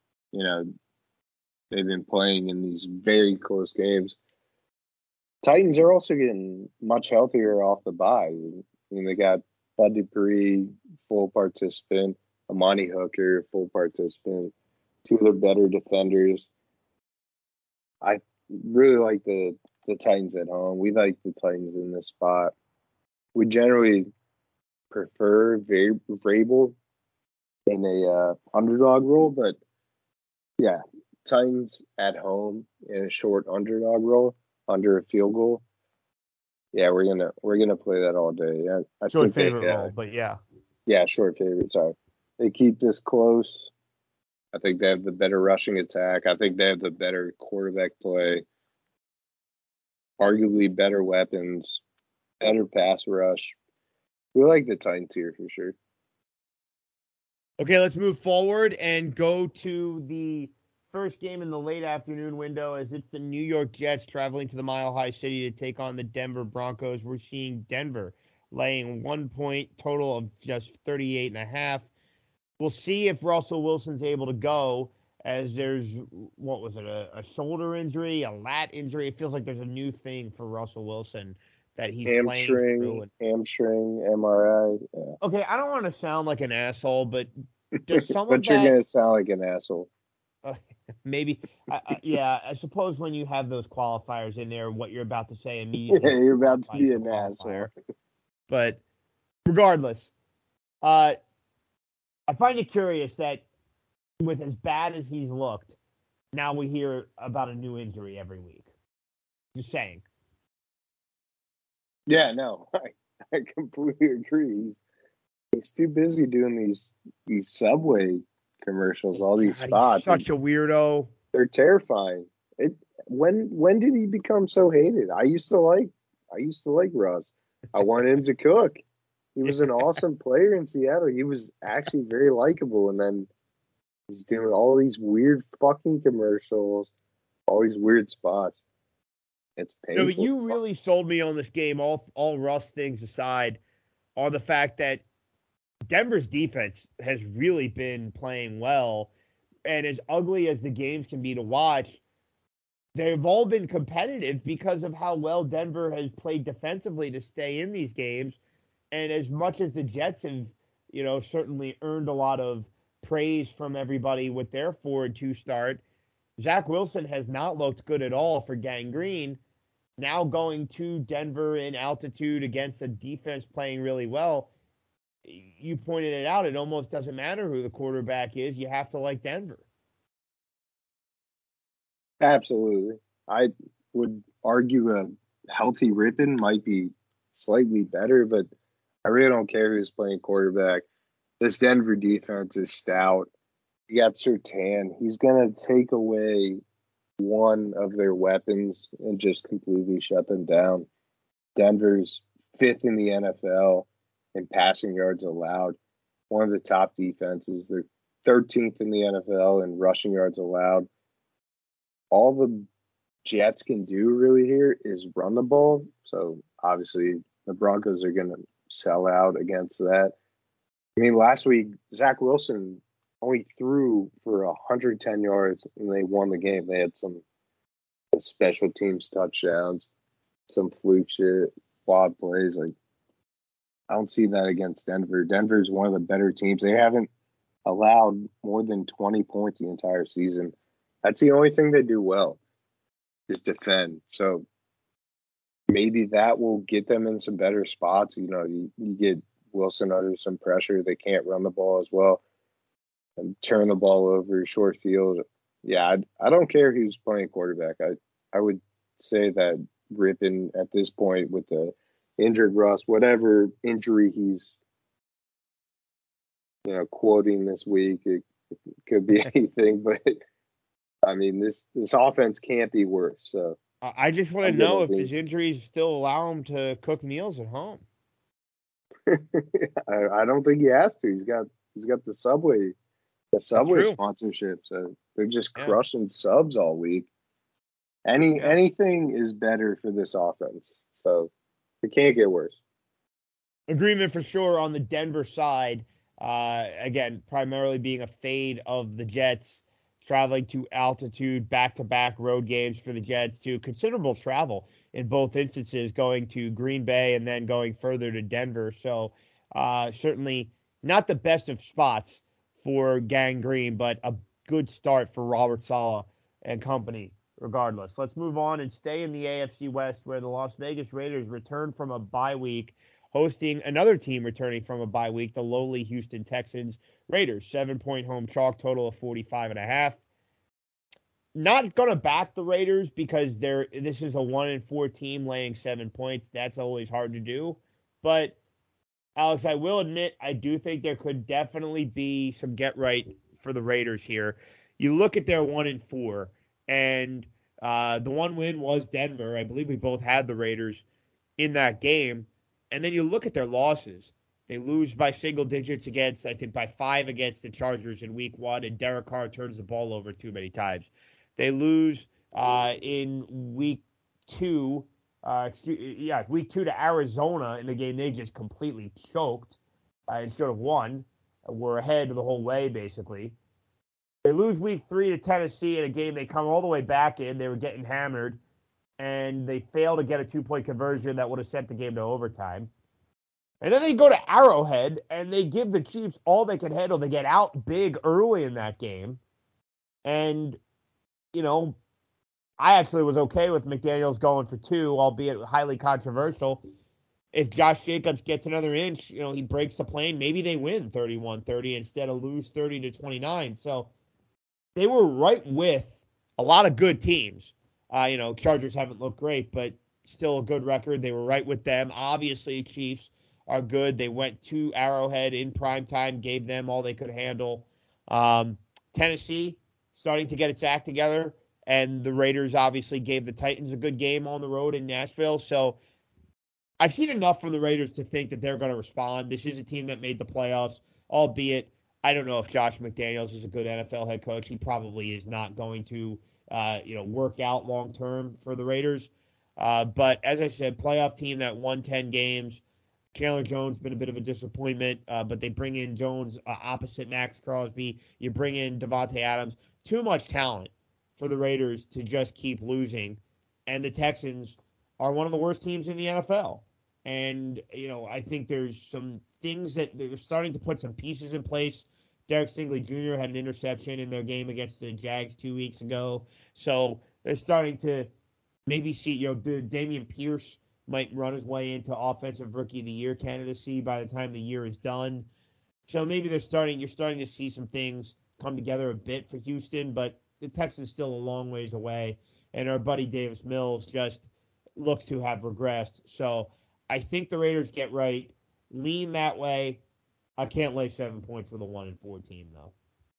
they've been playing in these very close games. Titans are also getting much healthier off the bye. They got Bud Dupree, full participant, Amani Hooker, full participant, 2 of their better defenders. I really like the Titans at home. We like the Titans in this spot. We generally prefer Vrabel in a underdog role, but yeah, Titans at home in a short underdog role, under a field goal. Yeah, we're gonna play that all day. I short favorite role, but yeah. Yeah, short favorite. Sorry, they keep this close. I think they have the better rushing attack. I think they have the better quarterback play. Arguably better weapons, better pass rush. We like the Titans here for sure. Okay, let's move forward and go to the first game in the late afternoon window as it's the New York Jets traveling to the Mile High City to take on the Denver Broncos. We're seeing Denver laying 1 point, total of just 38.5. We'll see if Russell Wilson's able to go, as there's, a shoulder injury, a lat injury. It feels like there's a new thing for Russell Wilson that he's playing through. Hamstring, MRI. Yeah. Okay, I don't want to sound like an asshole, but does some but of you're that... going to sound like an asshole. Maybe. Yeah, I suppose when you have those qualifiers in there, what you're about to say immediately. Yeah, you're about to be an asshole. But regardless, I find it curious that with as bad as he's looked, now we hear about a new injury every week. Just saying. Yeah, no, I completely agree. He's too busy doing these Subway commercials, all these spots. He's such a weirdo. They're terrifying. When did he become so hated? I used to like Russ. I wanted him to cook. He was an awesome player in Seattle. He was actually very likable, and then he's doing all these weird fucking commercials, all these weird spots. It's No, but painful. you really sold me on this game, all Russ things aside, on the fact that Denver's defense has really been playing well. And as ugly as the games can be to watch, they've all been competitive because of how well Denver has played defensively to stay in these games. And as much as the Jets have, certainly earned a lot of praise from everybody with their 4-2 start, Zach Wilson has not looked good at all for Gang Green. Now going to Denver in altitude against a defense playing really well, you pointed it out, it almost doesn't matter who the quarterback is. You have to like Denver. Absolutely. I would argue a healthy Rippon might be slightly better, but I really don't care who's playing quarterback. This Denver defense is stout. You got Surtain. He's going to take away one of their weapons and just completely shut them down. Denver's 5th in the NFL in passing yards allowed. One of the top defenses. They're 13th in the NFL in rushing yards allowed. All the Jets can do really here is run the ball. So obviously the Broncos are going to sell out against that. I mean, last week, Zach Wilson only threw for 110 yards and they won the game. They had some special teams touchdowns, some fluke shit, quad plays. Like, I don't see that against Denver. Denver's one of the better teams. They haven't allowed more than 20 points the entire season. That's the only thing they do well is defend. So maybe that will get them in some better spots. You get Wilson under some pressure. They can't run the ball as well and turn the ball over short field. Yeah, I don't care who's playing quarterback. I would say that Rippon at this point with the injured Russ, whatever injury he's quoting this week, it could be anything, but I mean, this offense can't be worse. So I just want to know if his injuries still allow him to cook meals at home. I don't think he has to. He's got the Subway sponsorship, so they're just crushing subs all week. Anything is better for this offense, so it can't get worse. Agreement for sure on the Denver side. Again, primarily being a fade of the Jets. Traveling to altitude, back-to-back road games for the Jets, to considerable travel in both instances, going to Green Bay and then going further to Denver. So certainly not the best of spots for Gang Green, but a good start for Robert Saleh and company regardless. Let's move on and stay in the AFC West, where the Las Vegas Raiders return from a bye week, hosting another team returning from a bye week, the lowly Houston Texans. Raiders, 7-point home chalk, total of 45.5. Not going to back the Raiders because this is a 1-4 team laying 7 points. That's always hard to do. But, Alex, I will admit, I do think there could definitely be some get right for the Raiders here. You look at their 1-4, and the one win was Denver. I believe we both had the Raiders in that game. And then you look at their losses. They lose by single digits by 5 against the Chargers in week 1, and Derek Carr turns the ball over too many times. They lose in week 2 to Arizona in a game they just completely choked and should have won. Were ahead the whole way, basically. They lose week 3 to Tennessee in a game they come all the way back in. They were getting hammered, and they fail to get a 2-point conversion that would have sent the game to overtime. And then they go to Arrowhead, and they give the Chiefs all they can handle. They get out big early in that game. And, I actually was okay with McDaniels going for 2, albeit highly controversial. If Josh Jacobs gets another inch, he breaks the plane. Maybe they win 31-30 instead of lose 30-29. So they were right with a lot of good teams. Chargers haven't looked great, but still a good record. They were right with them. Obviously, Chiefs are good. They went to Arrowhead in primetime, gave them all they could handle. Tennessee starting to get its act together, and the Raiders obviously gave the Titans a good game on the road in Nashville. So I've seen enough from the Raiders to think that they're going to respond. This is a team that made the playoffs, albeit I don't know if Josh McDaniels is a good NFL head coach. He probably is not going to work out long-term for the Raiders. But as I said, playoff team that won 10 games. Chandler Jones been a bit of a disappointment, but they bring in Jones opposite Max Crosby. You bring in Devontae Adams. Too much talent for the Raiders to just keep losing. And the Texans are one of the worst teams in the NFL. And, I think there's some things that they're starting to put some pieces in place. Derek Stingley Jr. had an interception in their game against the Jags 2 weeks ago. So they're starting to maybe see, Dameon Pierce might run his way into Offensive Rookie of the Year candidacy by the time the year is done. So maybe you're starting to see some things come together a bit for Houston, but the Texans still a long ways away, and our buddy Davis Mills just looks to have regressed. So I think the Raiders get right, lean that way. I can't lay 7 points with a 1-4 team, though.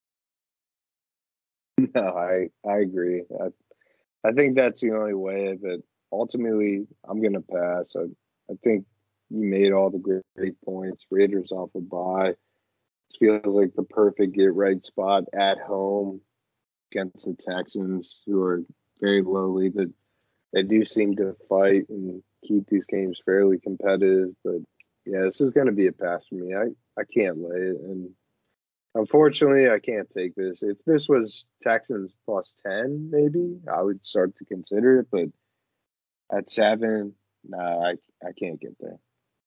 No, I agree. I think that's the only way that ultimately I'm going to pass. I think you made all the great points. Raiders off a bye. It feels like the perfect get-right spot at home against the Texans, who are very lowly, but they do seem to fight and keep these games fairly competitive. But, yeah, this is going to be a pass for me. I can't lay it. And unfortunately, I can't take this. If this was Texans plus 10, maybe, I would start to consider it. But at 7, nah, I can't get there.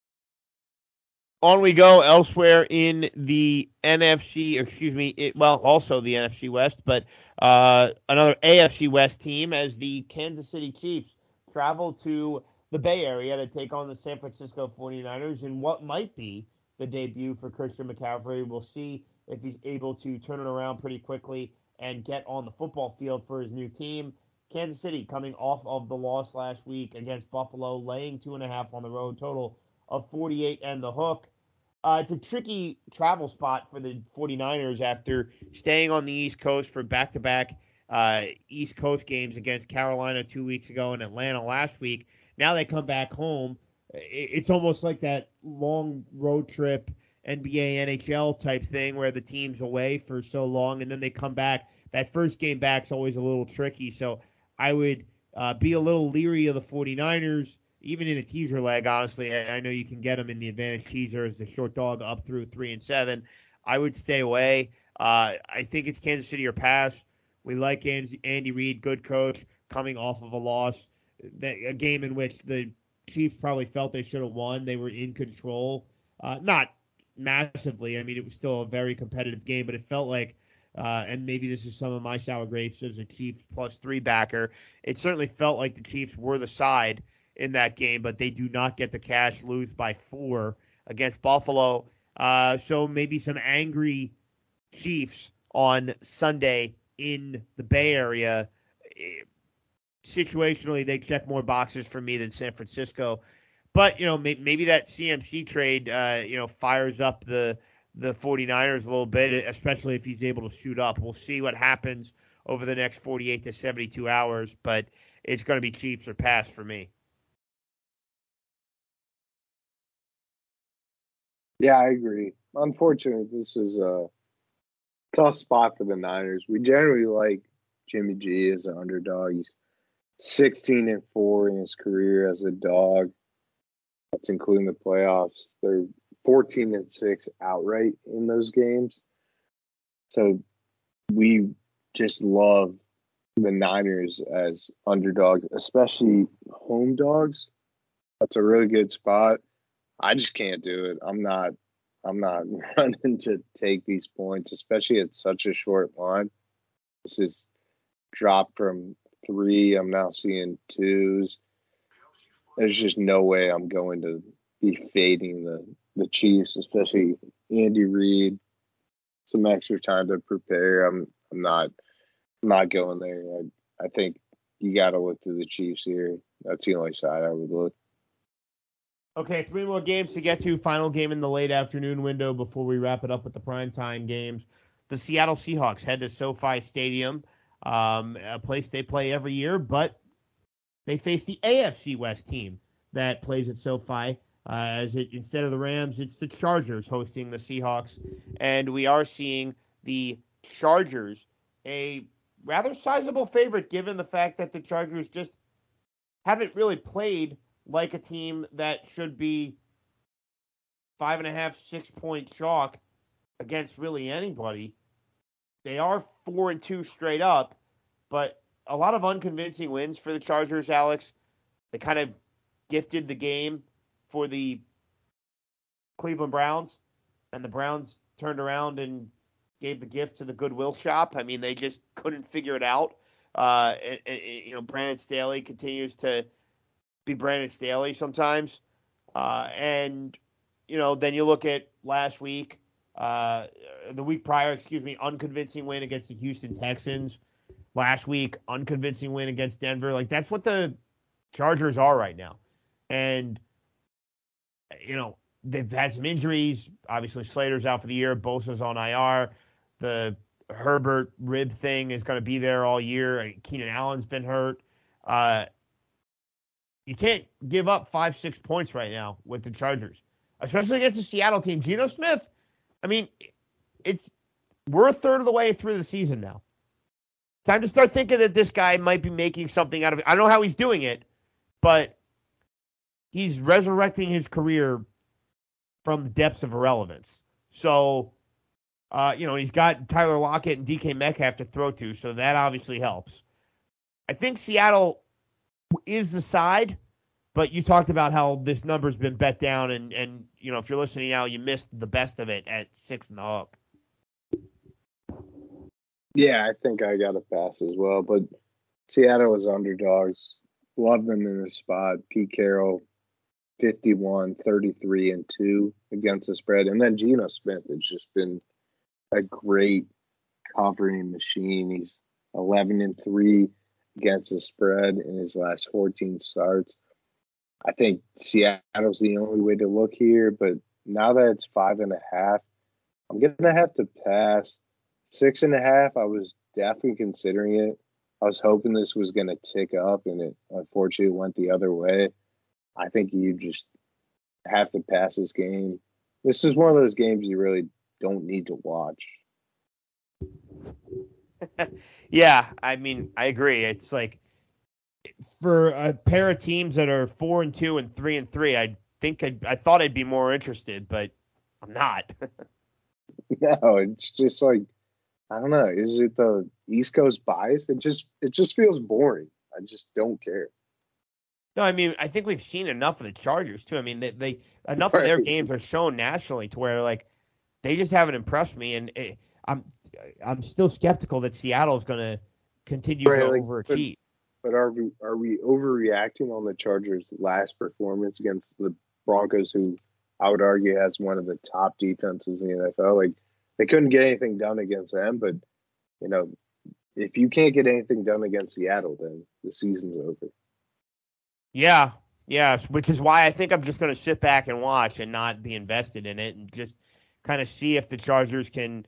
On we go elsewhere in the NFC, also the NFC West, but another AFC West team as the Kansas City Chiefs travel to the Bay Area to take on the San Francisco 49ers in what might be the debut for Christian McCaffrey. We'll see if he's able to turn it around pretty quickly and get on the football field for his new team. Kansas City coming off of the loss last week against Buffalo, laying 2.5 on the road, total of 48 and the hook. It's a tricky travel spot for the 49ers after staying on the East Coast for back-to-back East Coast games against Carolina 2 weeks ago and Atlanta last week. Now they come back home. It's almost like that long road trip NBA, NHL type thing where the team's away for so long and then they come back. That first game back's always a little tricky, so I would be a little leery of the 49ers. Even in a teaser leg, honestly, I know you can get them in the advantage teaser as the short dog up through 3-7. I would stay away. I think it's Kansas City or pass. We like Andy Reid, good coach, coming off of a loss, a game in which the Chiefs probably felt they should have won. They were in control, not massively. I mean, it was still a very competitive game, but it felt like, and maybe this is some of my sour grapes as a Chiefs +3 backer, it certainly felt like the Chiefs were the side in that game, but they do not get the cash, lose by 4 against Buffalo. So maybe some angry Chiefs on Sunday in the Bay Area. Situationally, they check more boxes for me than San Francisco. But, maybe that CMC trade, fires up the 49ers a little bit, especially if he's able to shoot up. We'll see what happens over the next 48 to 72 hours, but it's going to be Chiefs or pass for me. Yeah, I agree. Unfortunately, this is a tough spot for the Niners. We generally like Jimmy G as an underdog. He's 16-4 in his career as a dog. That's including the playoffs. They're 14-6 outright in those games. So we just love the Niners as underdogs, especially home dogs. That's a really good spot. I just can't do it. I'm not running to take these points, especially at such a short line. This is dropped from 3. I'm now seeing 2s. There's just no way I'm going to be fading the Chiefs, especially Andy Reid. Some extra time to prepare. I'm not going there. I think you got to look to the Chiefs here. That's the only side I would look. Okay, 3 more games to get to. Final game in the late afternoon window before we wrap it up with the primetime games. The Seattle Seahawks head to SoFi Stadium, a place they play every year, but they face the AFC West team that plays at SoFi. Instead of the Rams, it's the Chargers hosting the Seahawks, and we are seeing the Chargers, a rather sizable favorite given the fact that the Chargers just haven't really played like a team that should be 5.5, 6 point chalk against really anybody. They are 4-2 straight up, but a lot of unconvincing wins for the Chargers, Alex. They kind of gifted the game for the Cleveland Browns, and the Browns turned around and gave the gift to the Goodwill shop. I mean, they just couldn't figure it out. Brandon Staley continues to be Brandon Staley sometimes. Then you look at last week, the week prior, unconvincing win against the Houston Texans. Last week, unconvincing win against Denver. Like, that's what the Chargers are right now. And, they've had some injuries. Obviously, Slater's out for the year. Bosa's on IR. The Herbert rib thing is going to be there all year. Keenan Allen's been hurt. You can't give up 5-6 points right now with the Chargers, especially against the Seattle team. Geno Smith, I mean, we're a third of the way through the season now. Time to start thinking that this guy might be making something out of it. I don't know how he's doing it, but he's resurrecting his career from the depths of irrelevance. So, he's got Tyler Lockett and DK Metcalf to throw to, so that obviously helps. I think Seattle is the side, but you talked about how this number's been bet down, and if you're listening now, you missed the best of it at 6 in the hook. Yeah, I think I got a pass as well, but Seattle is underdogs. Love them in the spot. Pete Carroll, 51, 33, and 2 against the spread. And then Geno Smith has just been a great covering machine. He's 11-3 against the spread in his last 14 starts. I think Seattle's the only way to look here, but now that it's 5.5, I'm going to have to pass. 6.5, I was definitely considering it. I was hoping this was going to tick up, and it unfortunately went the other way. I think you just have to pass this game. This is one of those games you really don't need to watch. Yeah, I mean, I agree. It's like for a pair of teams that are 4-2 and 3-3, I thought I'd be more interested, but I'm not. No, it's just like, I don't know. Is it the East Coast bias? It just feels boring. I just don't care. No, I mean, I think we've seen enough of the Chargers too. I mean, they enough of their games are shown nationally to where like they just haven't impressed me, and I'm still skeptical that Seattle is going to continue to overachieve. But are we overreacting on the Chargers' last performance against the Broncos, who I would argue has one of the top defenses in the NFL? Like, they couldn't get anything done against them, but if you can't get anything done against Seattle, then the season's over. Yeah, which is why I think I'm just going to sit back and watch and not be invested in it and just kind of see if the Chargers can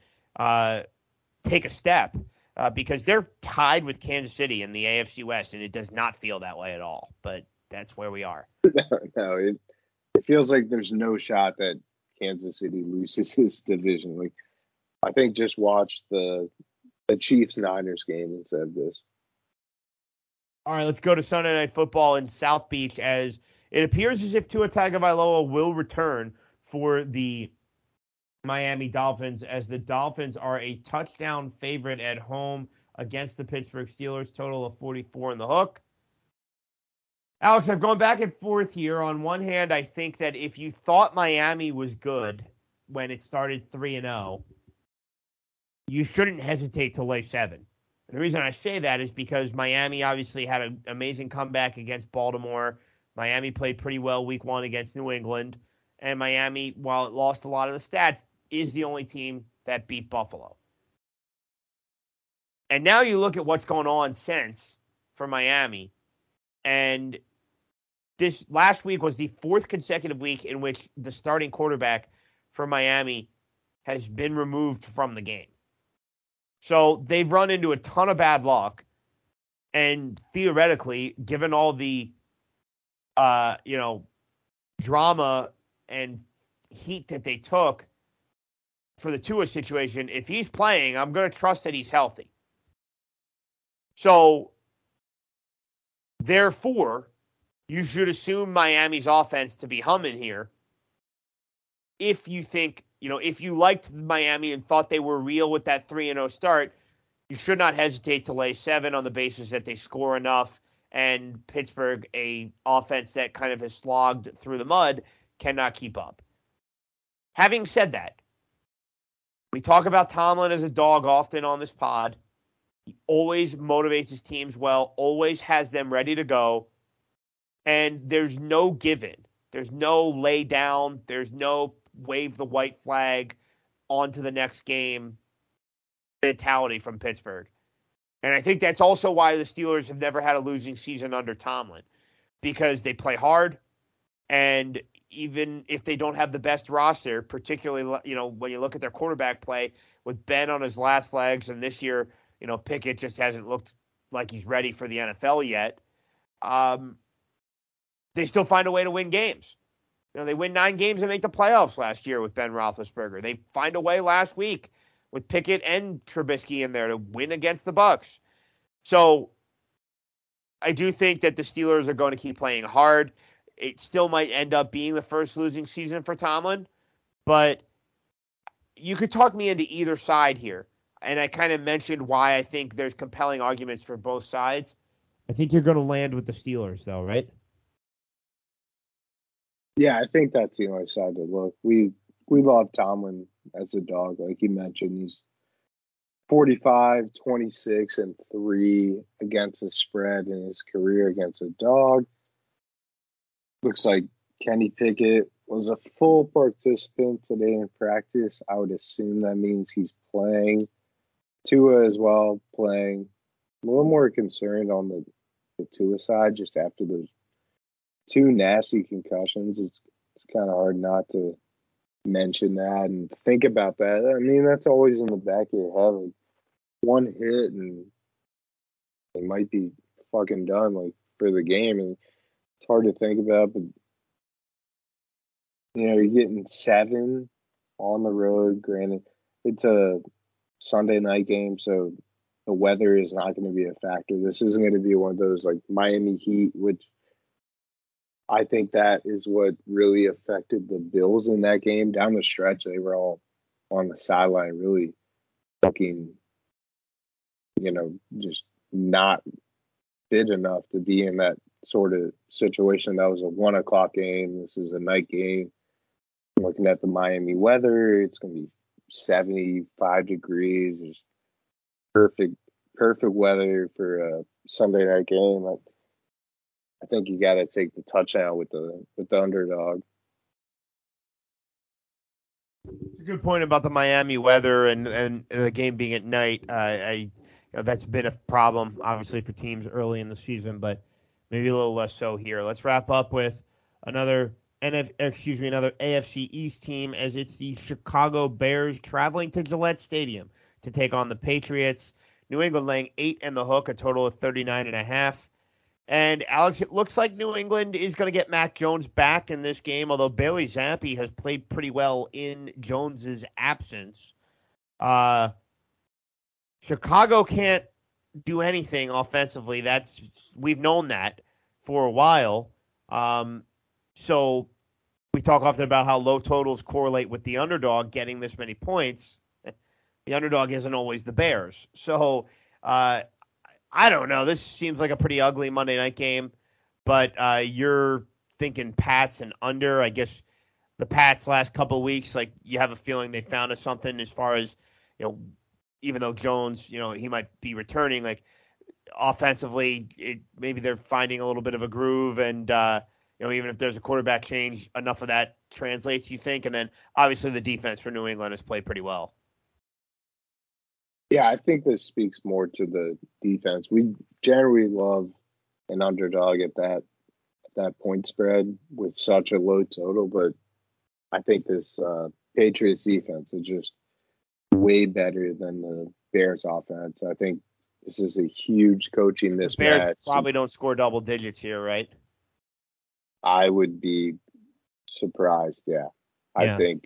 take a step because they're tied with Kansas City in the AFC West, and it does not feel that way at all. But that's where we are. No, it feels like there's no shot that Kansas City loses this division. Like, I think just watch the Chiefs-Niners game instead of this. All right, let's go to Sunday Night Football in South Beach, as it appears as if Tua Tagovailoa will return for the Miami Dolphins, as the Dolphins are a touchdown favorite at home against the Pittsburgh Steelers, total of 44 in the hook. Alex, I've gone back and forth here. On one hand, I think that if you thought Miami was good when it started 3-0, you shouldn't hesitate to lay 7. And the reason I say that is because Miami obviously had an amazing comeback against Baltimore. Miami played pretty well week 1 against New England. And Miami, while it lost a lot of the stats, is the only team that beat Buffalo. And now you look at what's going on since for Miami. And this last week was the 4th consecutive week in which the starting quarterback for Miami has been removed from the game. So they've run into a ton of bad luck. And theoretically, given all the, drama and heat that they took for the Tua situation, if he's playing, I'm going to trust that he's healthy. So, therefore, you should assume Miami's offense to be humming here. If you think, if you liked Miami and thought they were real with that 3-0 start, you should not hesitate to lay 7 on the basis that they score enough, and Pittsburgh, a offense that kind of has slogged through the mud, cannot keep up. Having said that, we talk about Tomlin as a dog often on this pod. He always motivates his teams well, always has them ready to go, and there's no given. There's no lay down. There's no wave the white flag on to the next game mentality from Pittsburgh. And I think that's also why the Steelers have never had a losing season under Tomlin, because they play hard, and even if they don't have the best roster, particularly, when you look at their quarterback play with Ben on his last legs, and this year, Pickett just hasn't looked like he's ready for the NFL yet, they still find a way to win games. They win 9 games and make the playoffs last year with Ben Roethlisberger. They find a way last week with Pickett and Trubisky in there to win against the Bucs. So I do think that the Steelers are going to keep playing hard. It still might end up being the first losing season for Tomlin, but you could talk me into either side here. And I kind of mentioned why I think there's compelling arguments for both sides. I think you're going to land with the Steelers, though, right? Yeah, I think that's the only side to look. We love Tomlin as a dog. Like you mentioned, he's 45, 26, and 3 against the spread in his career against a dog. Looks like Kenny Pickett was a full participant today in practice. I would assume that means he's playing. Tua as well playing. I'm a little more concerned on the Tua side just after those 2 nasty concussions. It's kind of hard not to mention that and think about that. I mean, that's always in the back of your head. Like, one hit and they might be fucking done, like, for the game. And it's hard to think about, but you're getting 7 on the road. Granted, it's a Sunday night game, so the weather is not going to be a factor. This isn't going to be one of those like Miami Heat, which I think that is what really affected the Bills in that game. Down the stretch, they were all on the sideline, really fucking, just not fit enough to be in that sort of situation. That was a 1:00 game. This is a night game. Looking at the Miami weather, it's going to be 75 degrees. It's perfect weather for a Sunday night game. I think you got to take the touchdown with the underdog. It's a good point about the Miami weather and the game being at night. That's been a problem, obviously, for teams early in the season, but maybe a little less so here. Let's wrap up with another AFC East team, as it's the Chicago Bears traveling to Gillette Stadium to take on the Patriots. New England laying 8 and the hook, a total of 39.5. And Alex, it looks like New England is going to get Mac Jones back in this game, although Bailey Zappi has played pretty well in Jones's absence. Chicago can't do anything offensively. We've known that for a while. So we talk often about how low totals correlate with the underdog getting this many points. The underdog isn't always the Bears. So I don't know. This seems like a pretty ugly Monday night game, but you're thinking Pats and under. I guess the Pats last couple of weeks, like, you have a feeling they found us something as far as, even though Jones, he might be returning, like, offensively, maybe they're finding a little bit of a groove, and even if there's a quarterback change, enough of that translates, you think, and then obviously the defense for New England has played pretty well. Yeah, I think this speaks more to the defense. We generally love an underdog at that point spread with such a low total, but I think this Patriots defense is just way better than the Bears offense. I think this is a huge coaching mismatch. The Bears probably don't score double digits here, right? I would be surprised. Yeah. I think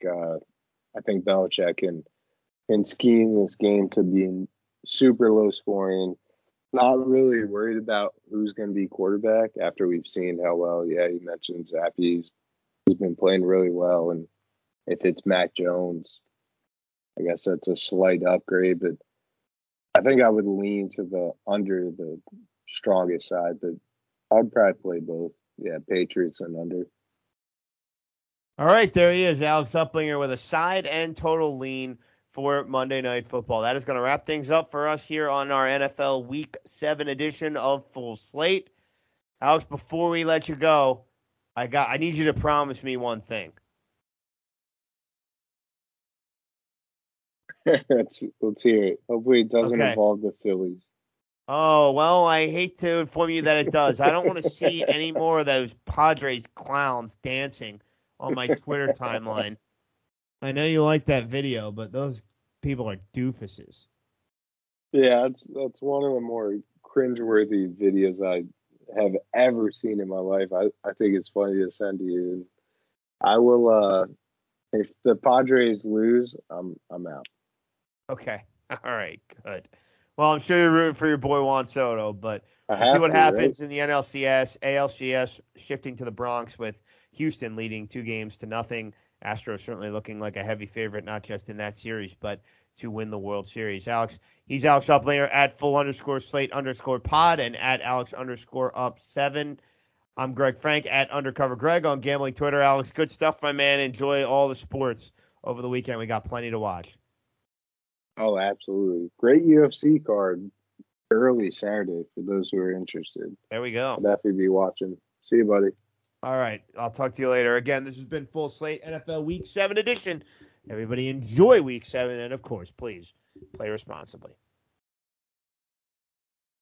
Belichick can scheme this game to be super low scoring. not really worried about who's going to be quarterback after we've seen how well. Yeah, you mentioned Zappy's. He's been playing really well, and if it's Mac Jones, I guess that's a slight upgrade. But I think I would lean to the under the strongest side, but I'd probably play both. Yeah, Patriots and under. All right, there he is, Alex Uplinger with a side and total lean for Monday Night Football. That is going to wrap things up for us here on our NFL Week 7 edition of Full Slate. Alex, before we let you go, I need you to promise me one thing. let's hear it. Hopefully it doesn't Okay. involve the Phillies. Oh, well, I hate to inform you that it does. I don't want to see any more of those Padres clowns dancing on my Twitter timeline. I know you like that video, but those people are doofuses. Yeah, that's one of the more cringeworthy videos I have ever seen in my life. I think it's funny to send to you. I will if the Padres lose, I'm out. Okay. All right, good. Well, I'm sure you're rooting for your boy Juan Soto, but I we'll have see what to, happens right? in the NLCS, ALCS shifting to the Bronx with Houston leading 2-0. Astros certainly looking like a heavy favorite, not just in that series, but to win the World Series. Alex, he's Alex Uplinger at @full_slate_pod and at Alex_up7. I'm Greg Frank at Undercover Greg on Gambling Twitter. Alex, good stuff, my man. Enjoy all the sports over the weekend. We got plenty to watch. Oh, absolutely. Great UFC card early Saturday for those who are interested. There we go. I'll definitely be watching. See you, buddy. All right. I'll talk to you later. Again, this has been Full Slate NFL Week 7 edition. Everybody enjoy Week 7. And, of course, please play responsibly.